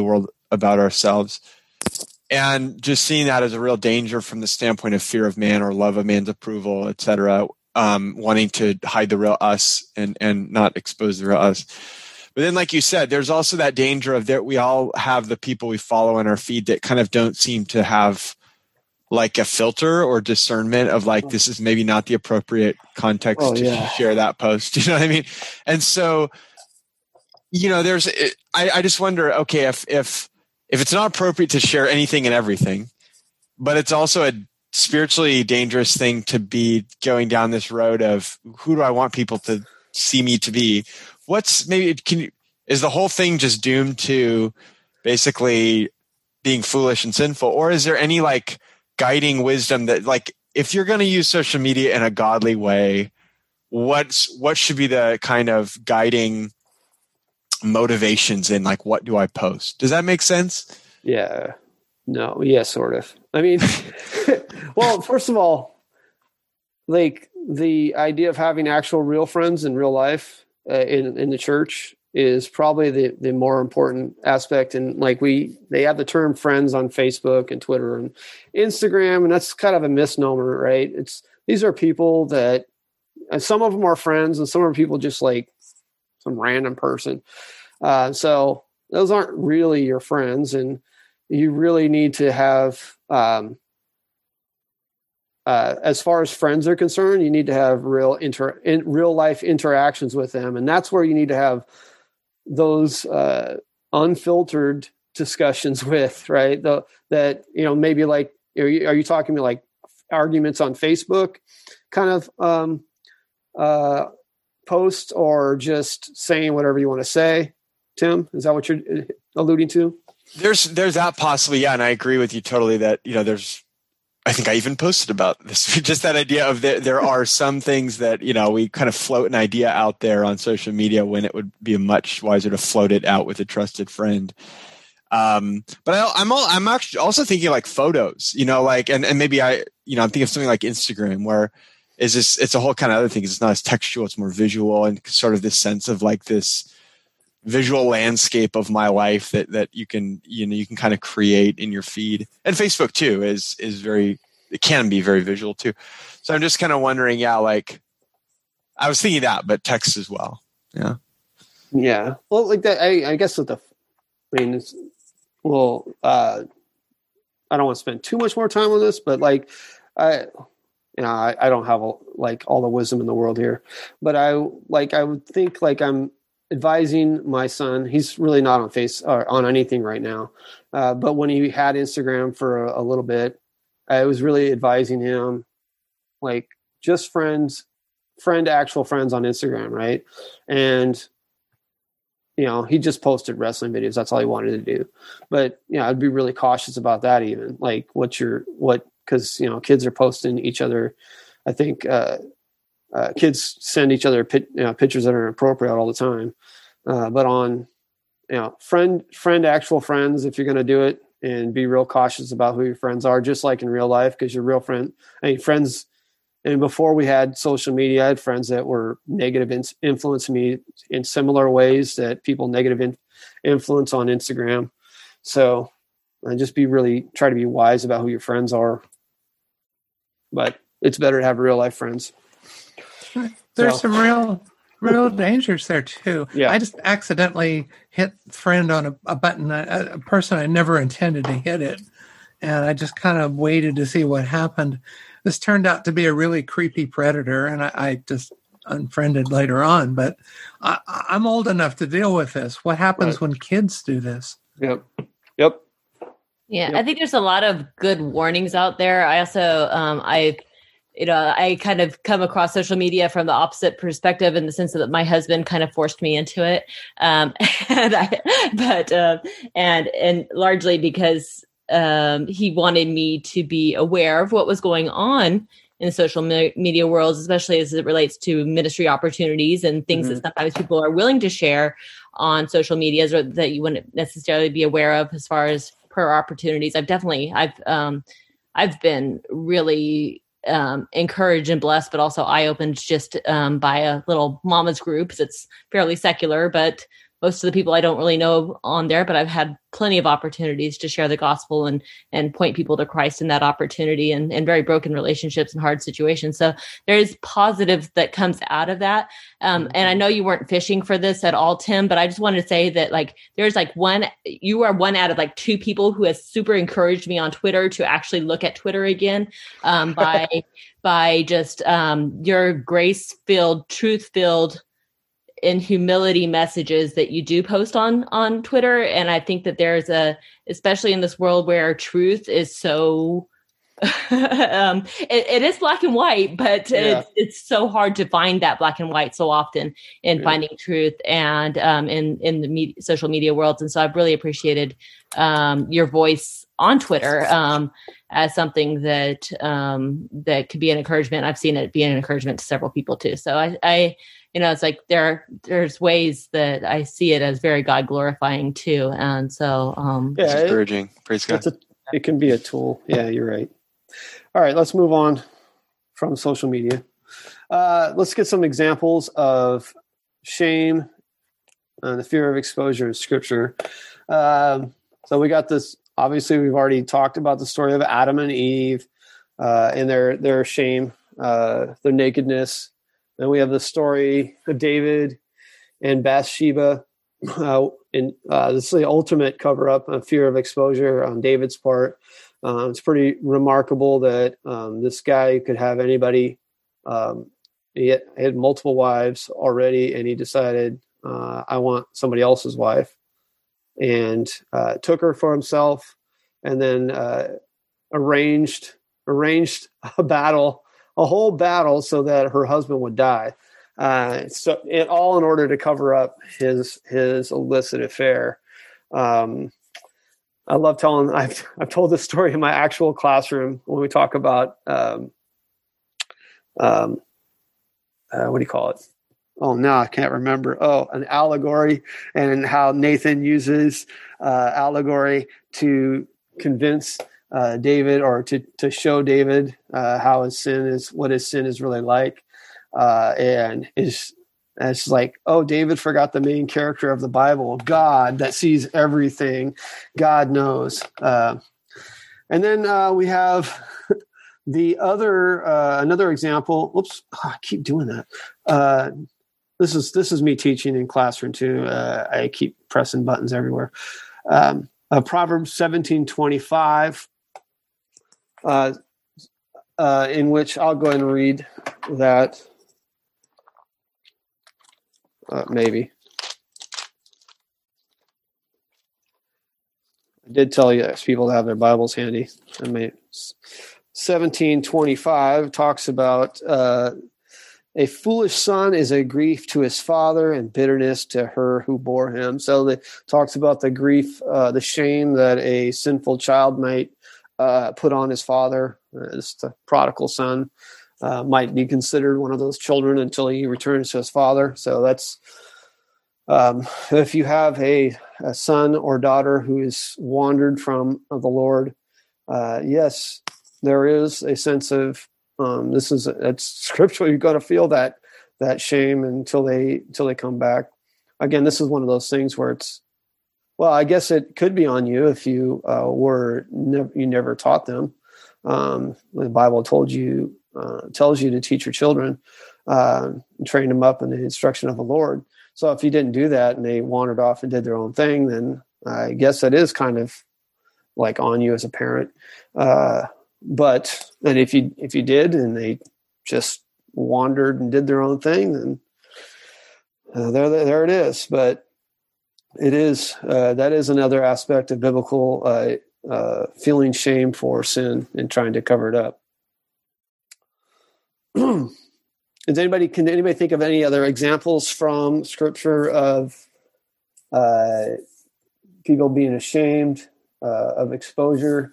about ourselves. And just seeing that as a real danger from the standpoint of fear of man or love of man's approval, et cetera, wanting to hide the real us and not expose the real us. But then, like you said, there's also that danger of that we all have the people we follow in our feed that kind of don't seem to have like a filter or discernment of like, this is maybe not the appropriate context to share that post. You know what I mean? And so, you know, I just wonder, okay, if it's not appropriate to share anything and everything, but it's also a spiritually dangerous thing to be going down this road of who do I want people to see me to be? Is the whole thing just doomed to basically being foolish and sinful? Or is there any like guiding wisdom that like, if you're going to use social media in a godly way, what should be the kind of guiding motivations in like, what do I post? Does that make sense? Yeah. No. Yeah, sort of. I mean, well, first of all, like the idea of having actual real friends in real life in the church is probably the more important aspect. And like they have the term friends on Facebook and Twitter and Instagram, and that's kind of a misnomer, right? These are people that, and some of them are friends and some are people just like some random person. So those aren't really your friends, and you really need to have, as far as friends are concerned, you need to have real life interactions with them. And that's where you need to have those unfiltered discussions with, right? That, you know, maybe like, are you talking about like arguments on Facebook kind of posts, or just saying whatever you want to say? Tim, is that what you're alluding to? There's that possibly. Yeah. And I agree with you totally that, you know, I think I even posted about this, just that idea of there are some things that, you know, we kind of float an idea out there on social media when it would be much wiser to float it out with a trusted friend. But I'm actually also thinking like photos, you know, like, and maybe I'm thinking of something like Instagram, where it's a whole kind of other thing. It's not as textual, it's more visual, and sort of this sense of like this visual landscape of my life that you can kind of create in your feed. And Facebook too it can be very visual too. So I'm just kind of wondering, like I was thinking that, but text as well. Yeah. Yeah. Well, like that, I guess I don't want to spend too much more time on this, but like, I don't have all the wisdom in the world here, but I would think like I'm advising my son. He's really not on anything right now. But when he had Instagram for a little bit, I was really advising him, like, just actual friends on Instagram. Right. And, you know, he just posted wrestling videos. That's all he wanted to do. But, you know, I'd be really cautious about that even. Like because, you know, kids are posting each other. I think, kids send each other pictures that are inappropriate all the time. But on, you know, actual friends, if you're going to do it, and be real cautious about who your friends are, just like in real life, because your real friends. And before we had social media, I had friends that were negative influencing me in similar ways that people negative influence on Instagram. So just try to be wise about who your friends are. But it's better to have real life friends. There's some real dangers there too. Yeah. I just accidentally hit friend on a button, a person I never intended to hit it. And I just kind of waited to see what happened. This turned out to be a really creepy predator, and I just unfriended later on. But I'm old enough to deal with this. What happens when kids do this? Yep. Yeah, I think there's a lot of good warnings out there. I also, I kind of come across social media from the opposite perspective, in the sense that my husband kind of forced me into it, and largely because he wanted me to be aware of what was going on in the social media worlds, especially as it relates to ministry opportunities and things that sometimes people are willing to share on social medias, or that you wouldn't necessarily be aware of as far as prayer opportunities. I've been really encouraged and blessed, but also eye-opened just by a little mama's group. It's fairly secular, but most of the people I don't really know on there, but I've had plenty of opportunities to share the gospel and point people to Christ in that opportunity, and very broken relationships and hard situations. So there is positive that comes out of that. And I know you weren't fishing for this at all, Tim, but I just wanted to say that like, there's like you are one out of like 2 people who has super encouraged me on Twitter to actually look at Twitter again, by just your grace-filled, truth-filled, in humility messages that you do post on Twitter. And I think that there's especially in this world where truth is so, it is black and white, but it's so hard to find that black and white so often in finding truth and in the social media worlds. And so I've really appreciated your voice on Twitter as something that could be an encouragement. I've seen it be an encouragement to several people too. So I it's like there's ways that I see it as very God glorifying too. And so it's encouraging. Praise God. It can be a tool. Yeah, you're right. All right, let's move on from social media. Let's get some examples of shame and the fear of exposure in Scripture. So we got this. Obviously, we've already talked about the story of Adam and Eve and their shame, their nakedness. Then we have the story of David and Bathsheba. This is the ultimate cover-up of fear of exposure on David's part. It's pretty remarkable that this guy could have anybody. He had multiple wives already, and he decided, I want somebody else's wife, and took her for himself, and then arranged a whole battle so that her husband would die. So it all in order to cover up his illicit affair. I love telling. I've told this story in my actual classroom when we talk about what do you call it? Oh no, I can't remember. Oh, an allegory, and how Nathan uses allegory to convince David, or to show David how what his sin is really like, and it's like, oh, David forgot the main character of the Bible, God that sees everything, God knows. And then we have the other another example. Oops, I keep doing that. This is me teaching in classroom too. I keep pressing buttons everywhere. Proverbs 17:25. In which I'll go ahead and read that. Maybe. I did tell you people to have their Bibles handy. 17:25 talks about a foolish son is a grief to his father and bitterness to her who bore him. So it talks about the grief, the shame that a sinful child might put on his father. The prodigal son might be considered one of those children until he returns to his father. So that's if you have a son or daughter who is wandered from the Lord, yes, there is a sense of it's scriptural. You're going to feel that shame until they come back. Again, this is one of those things where it's, well, I guess it could be on you if you you never taught them. The Bible tells you to teach your children, and train them up in the instruction of the Lord. So if you didn't do that and they wandered off and did their own thing, then I guess that is kind of like on you as a parent. But if you did and they just wandered and did their own thing, then there it is. But it is that is another aspect of biblical feeling shame for sin and trying to cover it up. Can anybody think of any other examples from Scripture of people being ashamed of exposure?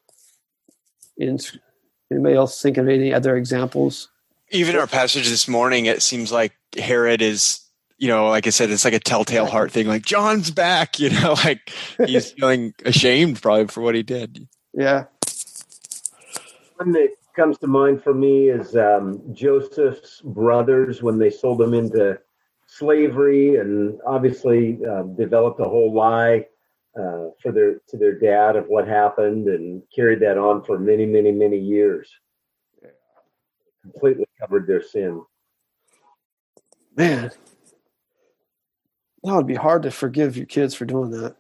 Anybody else think of any other examples? Even our passage this morning, it seems like Herod is, like I said, it's like a telltale heart thing. Like, John's back, like he's feeling ashamed probably for what he did. Yeah. One that comes to mind for me is Joseph's brothers when they sold him into slavery, and obviously developed a whole lie to their dad of what happened, and carried that on for many, many, many years. Completely covered their sin. Man, that would be hard to forgive your kids for doing that.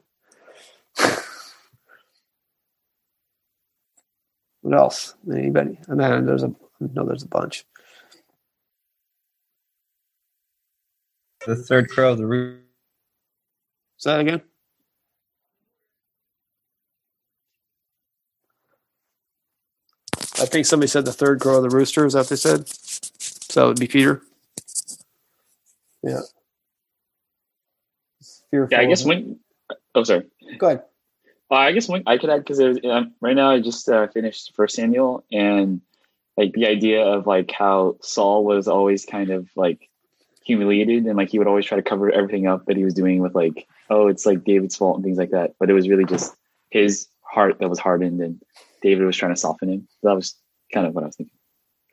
What else? Anybody? I mean, there's a bunch. The third crow of the rooster. Say that again. I think somebody said the third crow of the rooster. Is that what they said? So it would be Peter. Yeah. Yeah, I guess when. Oh, sorry. Go ahead. I guess I could add, because right now I just finished First Samuel, and like the idea of like how Saul was always kind of like humiliated, and like he would always try to cover everything up that he was doing with like, oh, it's like David's fault and things like that. But it was really just his heart that was hardened, and David was trying to soften him. So that was kind of what I was thinking.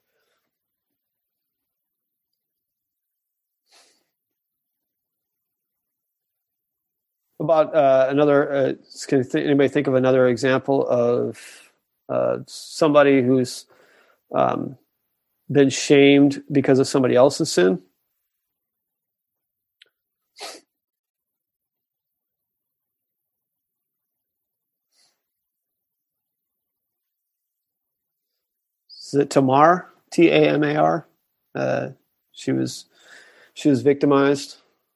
About another, can anybody think of another example of somebody who's been shamed because of somebody else's sin? Is it Tamar? Tamar? She was victimized.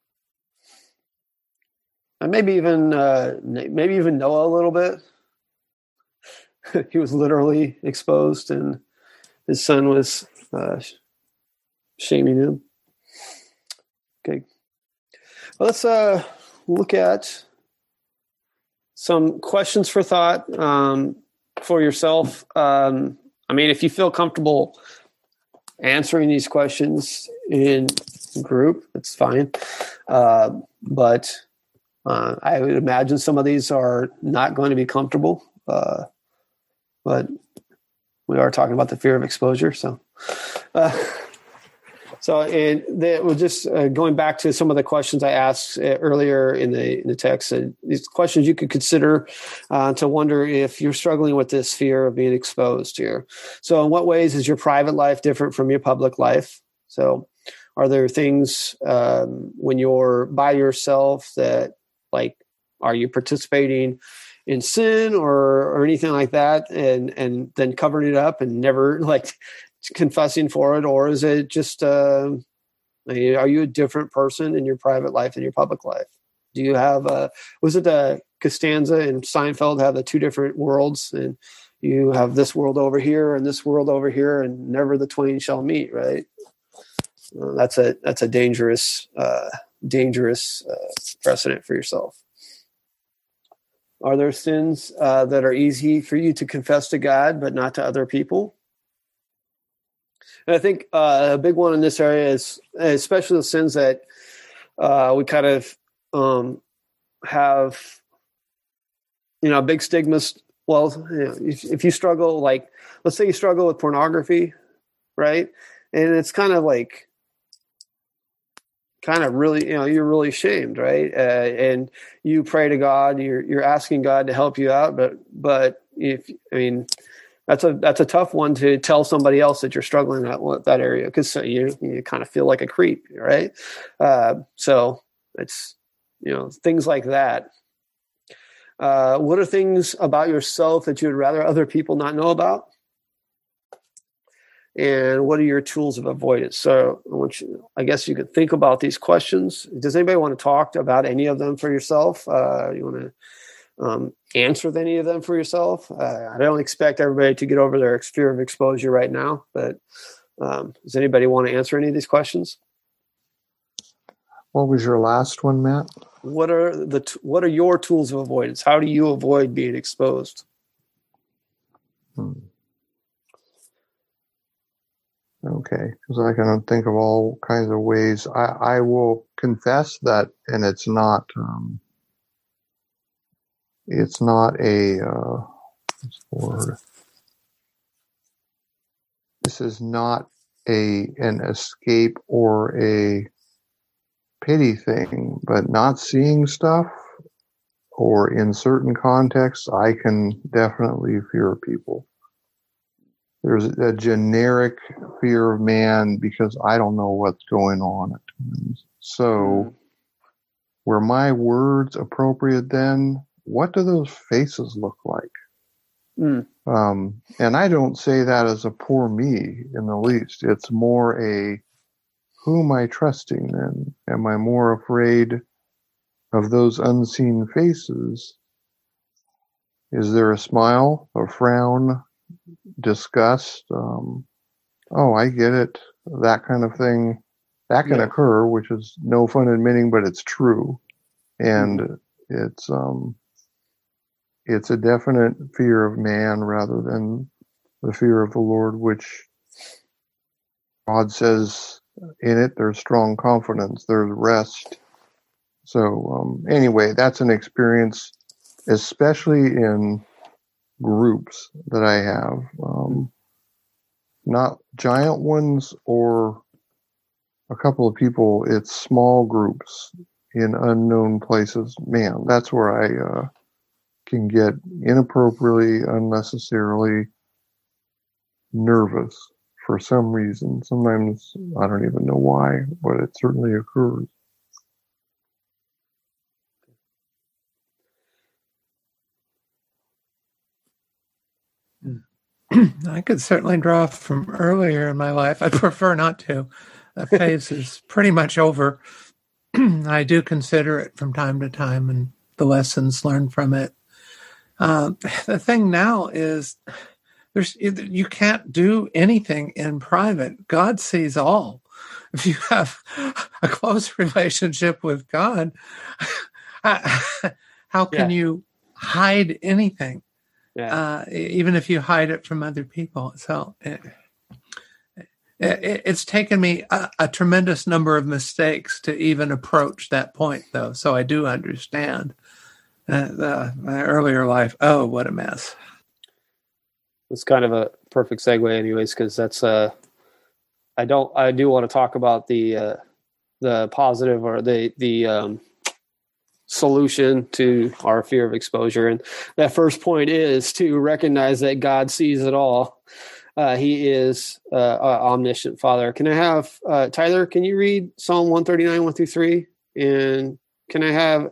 And maybe even Noah a little bit. He was literally exposed, and his son was shaming him. Okay, well, let's look at some questions for thought for yourself. I mean, if you feel comfortable answering these questions in group, that's fine. But I would imagine some of these are not going to be comfortable, but we are talking about the fear of exposure. So we're just going back to some of the questions I asked earlier in the text. These questions you could consider to wonder if you're struggling with this fear of being exposed here. So in what ways is your private life different from your public life? So are there things when you're by yourself that, like, are you participating in sin or anything like that, and then covering it up and never like confessing for it? Or is it just are you a different person in your private life than your public life? Do you have was it Costanza and Seinfeld have the two different worlds, and you have this world over here and this world over here, and never the twain shall meet, right? That's a dangerous precedent for yourself. Are there sins that are easy for you to confess to God but not to other people? And I think a big one in this area is especially the sins that we kind of have, big stigmas. Well, if you struggle, like, let's say you struggle with pornography, right? And it's kind of really, you're really ashamed, right? And you pray to God, you're asking God to help you out, but that's a tough one to tell somebody else that you're struggling with that area, because you kind of feel like a creep, right? So it's things like that. What are things about yourself that you would rather other people not know about? And what are your tools of avoidance? So I guess you could think about these questions. Does anybody want to talk about any of them for yourself? You want to answer any of them for yourself? I don't expect everybody to get over their fear of exposure right now, but does anybody want to answer any of these questions? What was your last one, Matt? What are your tools of avoidance? How do you avoid being exposed? Okay, because I can think of all kinds of ways. I will confess that, and it's not a what's the word? This is not an escape or a pity thing, but not seeing stuff, or in certain contexts, I can definitely fear people. There's a generic fear of man because I don't know what's going on at times. So, were my words appropriate then? What do those faces look like? And I don't say that as a poor me in the least. It's more a, who am I trusting then? Am I more afraid of those unseen faces? Is there a smile, a frown, disgust? Oh, I get it. That kind of thing. That can occur, which is no fun admitting, but it's true. And it's a definite fear of man rather than the fear of the Lord, which God says in it there's strong confidence, there's rest. So anyway, that's an experience, especially in groups that I have. Not giant ones or a couple of people, it's small groups in unknown places. Man, that's where I can get inappropriately, unnecessarily nervous for some reason. Sometimes I don't even know why, but it certainly occurs. I could certainly draw from earlier in my life. I'd prefer not to. The phase is pretty much over. I do consider it from time to time and the lessons learned from it. The thing now is you can't do anything in private. God sees all. If you have a close relationship with God, how can you hide anything? Even if you hide it from other people. So it's taken me a tremendous number of mistakes to even approach that point, though. So I do understand my earlier life. Oh, what a mess. It's kind of a perfect segue anyways, because that's I do want to talk about the positive or the solution to our fear of exposure. And that first point is to recognize that God sees it all. He is omniscient Father. Can I have Tyler, can you read Psalm 139, 1-3? And can I have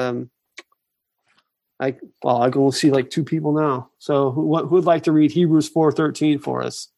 I can see like two people now. So who would like to read Hebrews 4:13 for us?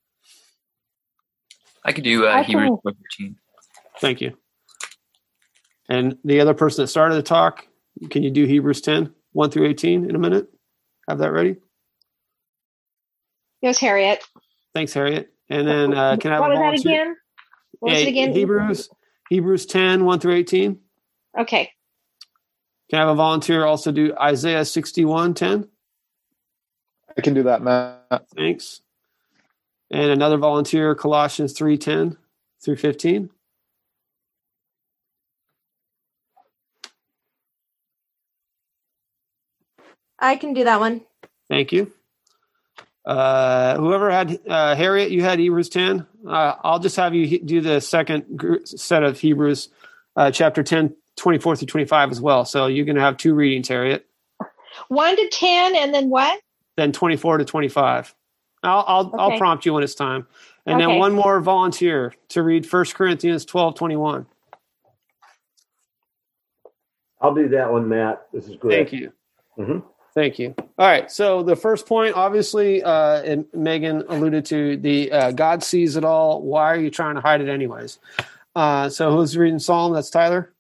I could do Hebrews 4:13. Thank you. And the other person that started the talk, can you do Hebrews 10, 1-18 in a minute? Have that ready? It was Harriet. Thanks, Harriet. And then can I have what a was that again? What was it again? Hebrews 10, 1-18. Okay. Can I have a volunteer also do Isaiah 61:10? I can do that, Matt. Thanks. And another volunteer, Colossians 3:10-15. I can do that one. Thank you. Whoever had Harriet, you had Hebrews 10. I'll just have you do the second set of Hebrews, chapter 10, 24-25 as well. So you're going to have two readings, Harriet. 1-10, and then what? Then 24-25. I'll prompt you when it's time. And then one more volunteer to read 1 Corinthians 12:21. I'll do that one, Matt. This is great. Thank you. Mm-hmm. Thank you. All right. So the first point, obviously, and Megan alluded to the God sees it all. Why are you trying to hide it anyways? So who's reading Psalm? That's Tyler.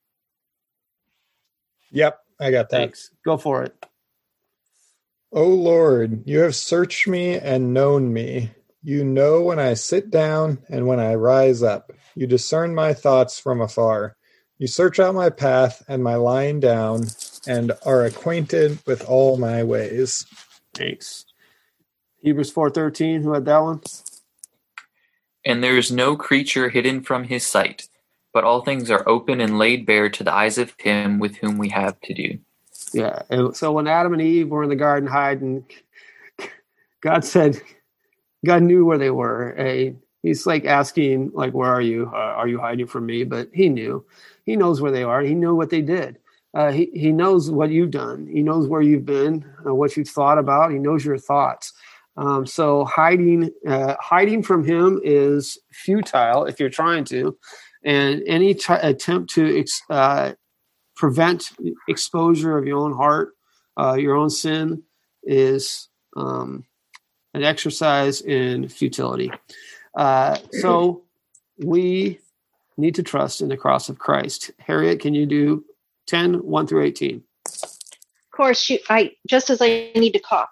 Yep, I got that. Thanks. Go for it. O Lord, you have searched me and known me. You know when I sit down and when I rise up. You discern my thoughts from afar. You search out my path and my lying down, and are acquainted with all my ways. Thanks. Hebrews 4:13, who had that one? And there is no creature hidden from his sight, but all things are open and laid bare to the eyes of him with whom we have to do. Yeah. So when Adam and Eve were in the garden hiding, God knew where they were. He's like asking, like, where are you? Are you hiding from me? But he knows where they are. He knew what they did. He knows what you've done. He knows where you've been, what you've thought about. He knows your thoughts. So hiding from him is futile if you're trying to, and any attempt to prevent exposure of your own heart, your own sin, is an exercise in futility. So we need to trust in the cross of Christ. Harriet, can you do 10, 1 through 18? Of course, just as I need to cough.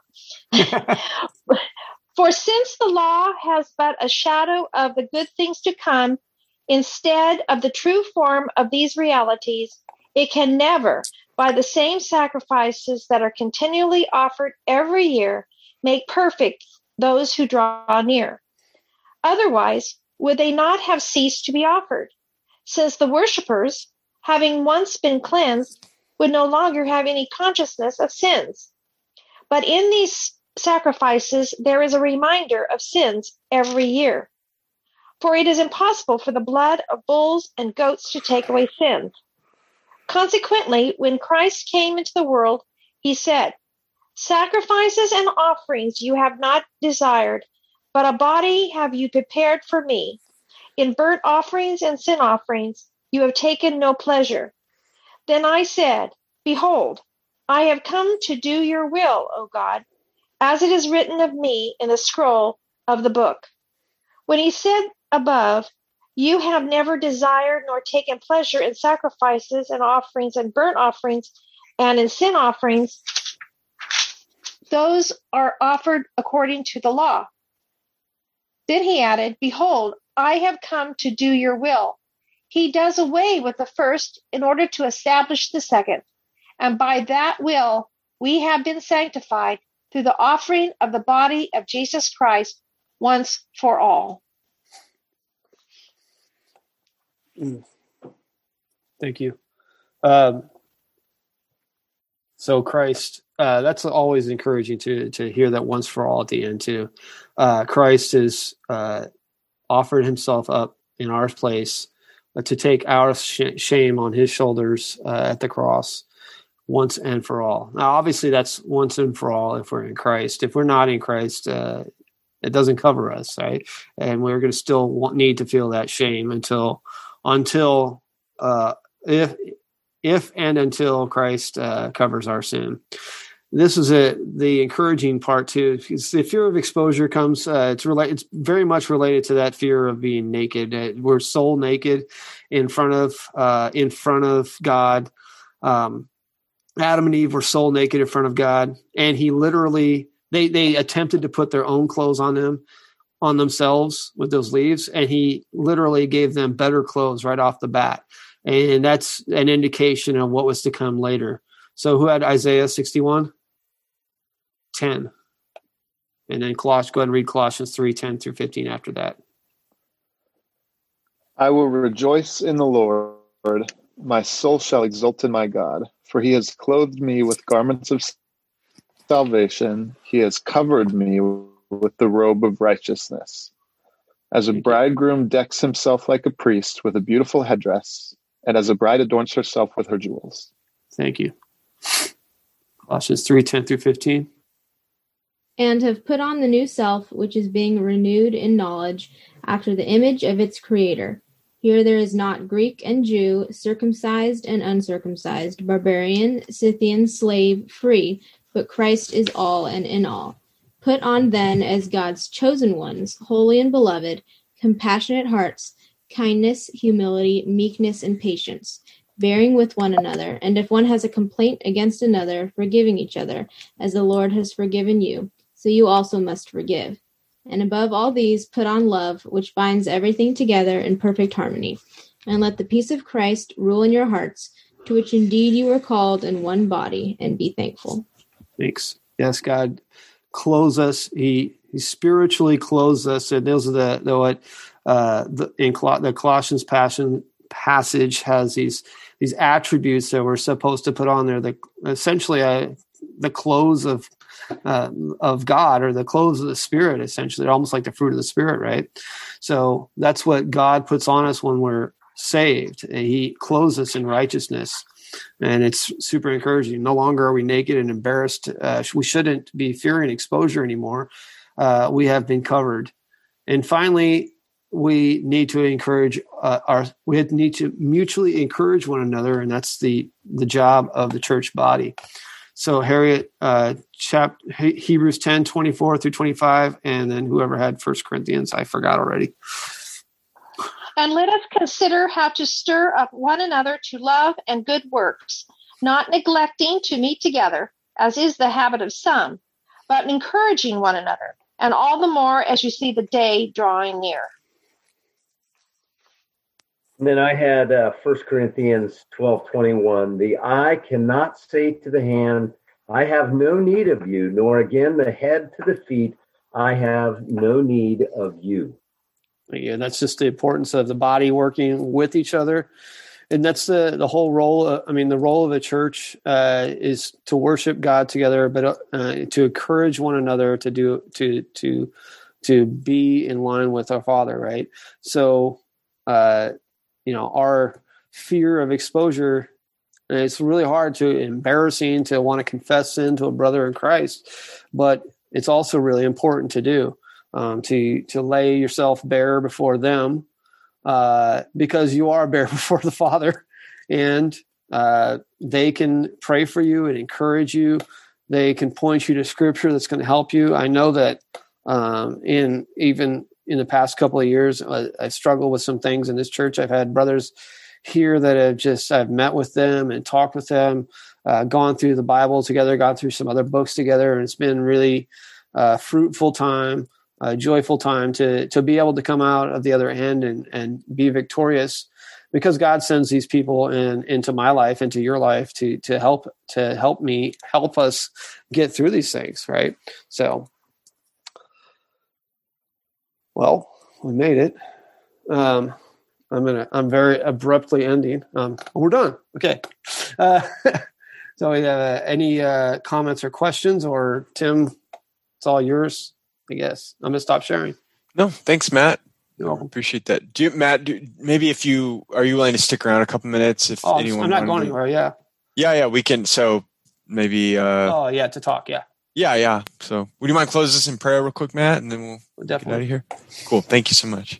For since the law has but a shadow of the good things to come, instead of the true form of these realities, it can never, by the same sacrifices that are continually offered every year, make perfect those who draw near. Otherwise, would they not have ceased to be offered, since the worshippers, having once been cleansed, would no longer have any consciousness of sins? But in these sacrifices, there is a reminder of sins every year. For it is impossible for the blood of bulls and goats to take away sins. Consequently, when Christ came into the world, he said, "Sacrifices and offerings you have not desired, but a body have you prepared for me. In burnt offerings and sin offerings you have taken no pleasure." Then I said, "Behold, I have come to do your will, O God, as it is written of me in the scroll of the book." When he said above, "You have never desired nor taken pleasure in sacrifices and offerings and burnt offerings and in sin offerings," those are offered according to the law. Then he added, "Behold, I have come to do your will." He does away with the first in order to establish the second. And by that will, we have been sanctified through the offering of the body of Jesus Christ once for all. Thank you. So Christ, that's always encouraging to hear that once for all at the end too. Christ has offered himself up in our place to take our shame on his shoulders at the cross once and for all. Now, obviously, that's once and for all if we're in Christ. If we're not in Christ, it doesn't cover us, right? And we're going to still need to feel that shame until if and until Christ covers our sin. This is the encouraging part too. The fear of exposure comes. It's very much related to that fear of being naked. We're soul naked in front of God. Adam and Eve were soul naked in front of God, and he literally they attempted to put their own clothes on themselves with those leaves, and he literally gave them better clothes right off the bat. And that's an indication of what was to come later. So who had Isaiah 61? 10. And then go ahead and read Colossians 3:10 through 15 after that. I will rejoice in the Lord. My soul shall exult in my God, for he has clothed me with garments of salvation. He has covered me with the robe of righteousness. As a bridegroom decks himself like a priest with a beautiful headdress, and as a bride adorns herself with her jewels. Thank you. Colossians 3:10 through 15. And have put on the new self, which is being renewed in knowledge after the image of its creator. Here there is not Greek and Jew, circumcised and uncircumcised, barbarian, Scythian, slave, free, but Christ is all and in all. Put on then as God's chosen ones, holy and beloved, compassionate hearts, kindness, humility, meekness, and patience, bearing with one another, and if one has a complaint against another, forgiving each other, as the Lord has forgiven you, so you also must forgive. And above all these, put on love, which binds everything together in perfect harmony. And let the peace of Christ rule in your hearts, to which indeed you were called in one body, and be thankful. Thanks. Yes, God clothes us. He spiritually clothes us, and those are the Colossians passage has these attributes that we're supposed to put on there. Essentially the clothes of of God, or the clothes of the Spirit. Essentially, they're almost like the fruit of the Spirit, right? So that's what God puts on us when we're saved. He clothes us in righteousness, and it's super encouraging. No longer are we naked and embarrassed. We shouldn't be fearing exposure anymore. We have been covered. And finally, we need to encourage we need to mutually encourage one another, and that's the job of the church body. So Harriet, Hebrews 10:24 through 25, and then whoever had 1 Corinthians, I forgot already. And let us consider how to stir up one another to love and good works, not neglecting to meet together, as is the habit of some, but encouraging one another, and all the more as you see the day drawing near. And then I had 1 Corinthians 12:21. The eye cannot say to the hand, I have no need of you, nor again the head to the feet, I have no need of you. Yeah, that's just the importance of the body working with each other. And that's the whole role. The role of the church is to worship God together, but to encourage one another to be in line with our Father, right? So, our fear of exposure, and it's really hard embarrassing to want to confess sin to a brother in Christ, but it's also really important to do, to lay yourself bare before them, because you are bare before the Father, and they can pray for you and encourage you. They can point you to Scripture that's going to help you. I know that in the past couple of years, I struggled with some things in this church. I've had brothers here that I've met with them and talked with them, gone through the Bible together, gone through some other books together, and it's been really fruitful time, joyful time to be able to come out of the other end and be victorious, because God sends these people into my life, into your life, to help us get through these things, right? So. Well, we made it. I'm very abruptly ending. We're done. Okay. So we have any comments or questions, or Tim, it's all yours, I guess. I'm going to stop sharing. No, thanks, Matt. You're welcome. Appreciate that. Maybe are you willing to stick around a couple minutes? If anyone, I'm not going anywhere. Yeah. Yeah, we can. So maybe. To talk. Yeah. Yeah. So would you mind close this in prayer real quick, Matt, and then we'll definitely get out of here? Cool. Thank you so much.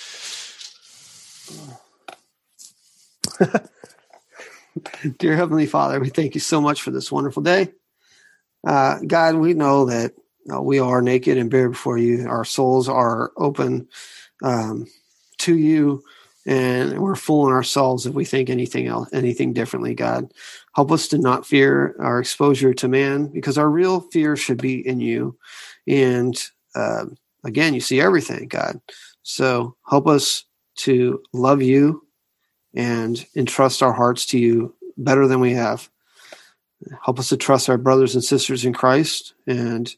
Dear Heavenly Father, we thank you so much for this wonderful day. God, we know that we are naked and bare before you. Our souls are open to you, and we're fooling ourselves if we think anything differently, God. Help us to not fear our exposure to man, because our real fear should be in you. And again, you see everything, God. So help us to love you and entrust our hearts to you better than we have. Help us to trust our brothers and sisters in Christ, and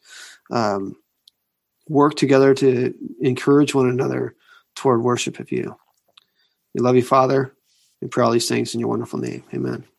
work together to encourage one another toward worship of you. We love you, Father. We pray all these things in your wonderful name. Amen.